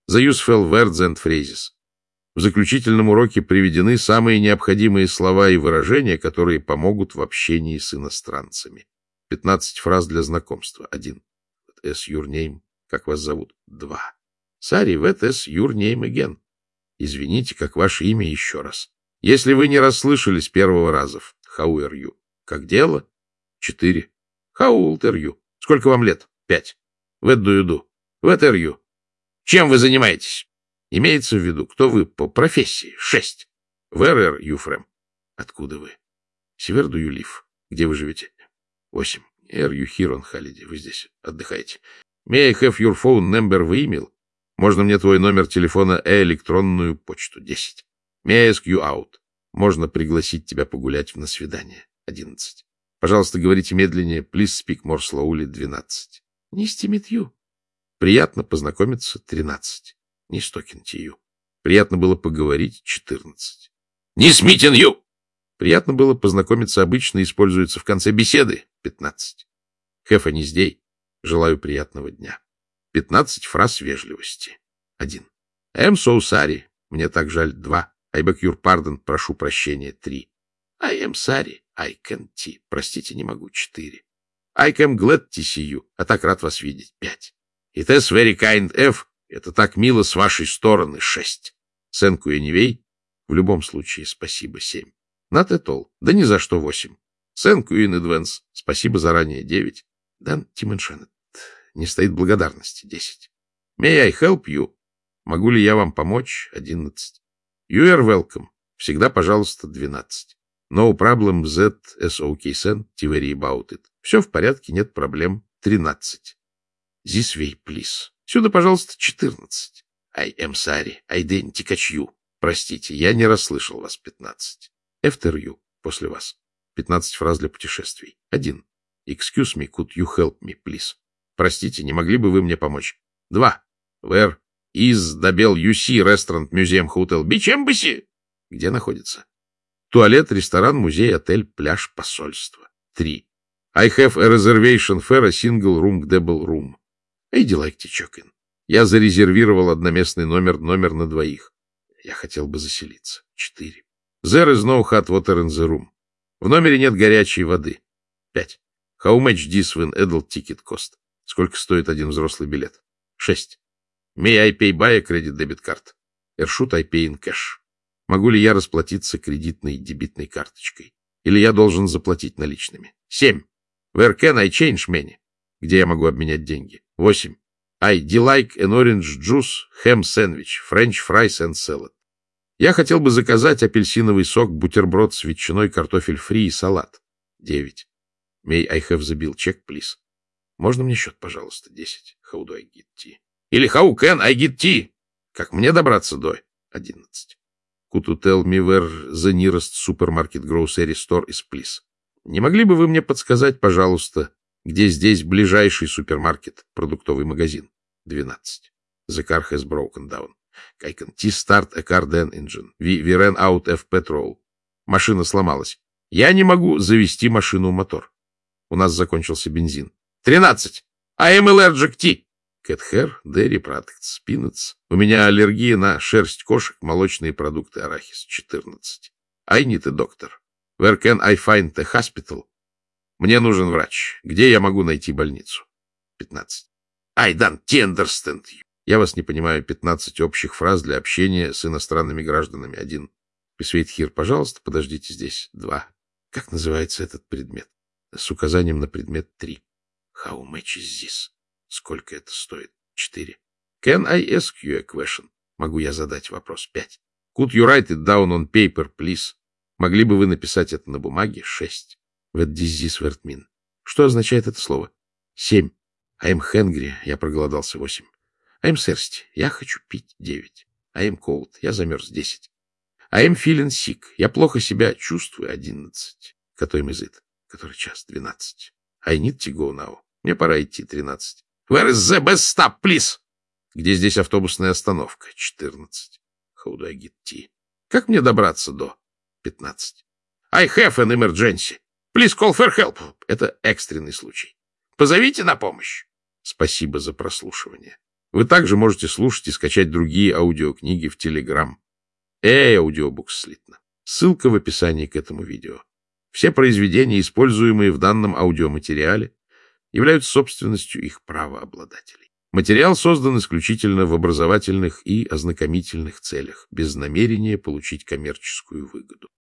The useful words and phrases. В заключительном уроке приведены самые необходимые слова и выражения, которые помогут в общении с иностранцами. пятнадцать фраз для знакомства. один. What is your name? Как вас зовут? два. Sorry, what is your name again? Извините, как ваше имя еще раз. Если вы не расслышали с первого раза. How are you? Как дело? четыре. How old are you? Сколько вам лет? пять. What do you do? What are you? Чем вы занимаетесь? Имеется в виду, кто вы по профессии? шесть. Where are you from? Откуда вы? Where do you live? Где вы живете? восемь. Are you here on holiday? Вы здесь отдыхаете. May I have your phone number в email? Можно мне твой номер телефона и электронную почту? десять. May I ask you out? Можно пригласить тебя погулять на свидание? одиннадцать. Пожалуйста, говорите медленнее. Please speak more slowly. двенадцать. Nice to meet you. Приятно познакомиться. тринадцать. Nice talking to you. Приятно было поговорить. четырнадцать. Nice meeting you. Приятно было познакомиться обычно используется в конце беседы. пятнадцать. Have a nice day. Желаю приятного дня. пятнадцать фраз вежливости. один. I am so sorry. Мне так жаль. два. I beg your pardon. Прошу прощения. три. I am sorry. I can't. Простите, не могу. четыре. I am glad to see you. А так рад вас видеть. пять. It is very kind of. Это так мило с вашей стороны. шесть. Thank you anyway. В любом случае, спасибо. семь. Not at all. Да ни за что. восемь. Thank you in advance. Спасибо заранее. девять. Dan Timenshant. Не стоит благодарности. десять. May I help you? Могу ли я вам помочь? одиннадцать. You are welcome. Всегда, пожалуйста. двенадцать. No problem that is okay, son. To worry about it. Все в порядке, нет проблем. тринадцать. This way, please. Сюда, пожалуйста. четырнадцать. I am sorry. I didn't catch you. Простите, я не расслышал вас. пятнадцать. After you. После вас. пятнадцать фраз для путешествий. один. Excuse me, could you help me, please? Простите, не могли бы вы мне помочь? два. Where is the Bell ю си Restaurant Museum Hotel Beach Embassy? Где находится? Туалет, ресторан, музей, отель, пляж, посольство. три. I have a reservation for a single room, double room. I'd like to check in. Я зарезервировал одноместный номер, номер на двоих. Я хотел бы заселиться. четыре. There is no hot water in the room. В номере нет горячей воды. пять. How much this one adult ticket cost? Сколько стоит один взрослый билет? шесть. May I pay by a credit debit card? Or should I pay in cash? Могу ли я расплатиться кредитной дебетной карточкой? Или я должен заплатить наличными? семь. Where can I change money? Где я могу обменять деньги? восемь. I like an orange juice, ham sandwich, french fries and salad. Я хотел бы заказать апельсиновый сок, бутерброд с ветчиной, картофель фри и салат. девять. May I have the bill check, please? Можно мне счет, пожалуйста? десять. How do I get tea? Или how can I get tea? Как мне добраться до? одиннадцать. Could you tell me where the nearest supermarket grocery store is, please? Не могли бы вы мне подсказать, пожалуйста, где здесь ближайший супермаркет, продуктовый магазин? двенадцать. The car has broken down. I can't start a car then engine. We, we ran out of petrol. Машина сломалась. Я не могу завести машину мотор. У нас закончился бензин. тринадцать. I am allergic to cat hair, dairy products, peanuts. У меня аллергия на шерсть кошек, молочные продукты, арахис. четырнадцать. I need a doctor. Where can I find a hospital? Мне нужен врач. Где я могу найти больницу? пятнадцать. I don't understand you. Я вас не понимаю. пятнадцать общих фраз для общения с иностранными гражданами. один. Please wait here, пожалуйста, подождите здесь. два. Как называется этот предмет? С указанием на предмет. три. How much is this? Сколько это стоит? четыре. Can I ask you a question? Могу я задать вопрос? пять. Could you write it down on paper, please? Могли бы вы написать это на бумаге? шесть. What does this word mean? Что означает это слово? семь. I am hungry. Я проголодался. восемь. I am thirsty. Я хочу пить. девять. I am cold. Я замерз. десять. I am feeling sick. Я плохо себя чувствую. одиннадцать. Который мизит? Который час? двенадцать. I need to go now. Мне пора идти. тринадцать. Where is the bus stop, please? Где здесь автобусная остановка? четырнадцать. How do I get tea? Как мне добраться до? пятнадцать. I have an emergency. Please call for help. Это экстренный случай. Позовите на помощь. Спасибо за прослушивание. Вы также можете слушать и скачать другие аудиокниги в Telegram. Эй, аудиобукс слитно. Ссылка в описании к этому видео. Все произведения, используемые в данном аудиоматериале, являются собственностью их правообладателей. Материал создан исключительно в образовательных и ознакомительных целях, без намерения получить коммерческую выгоду.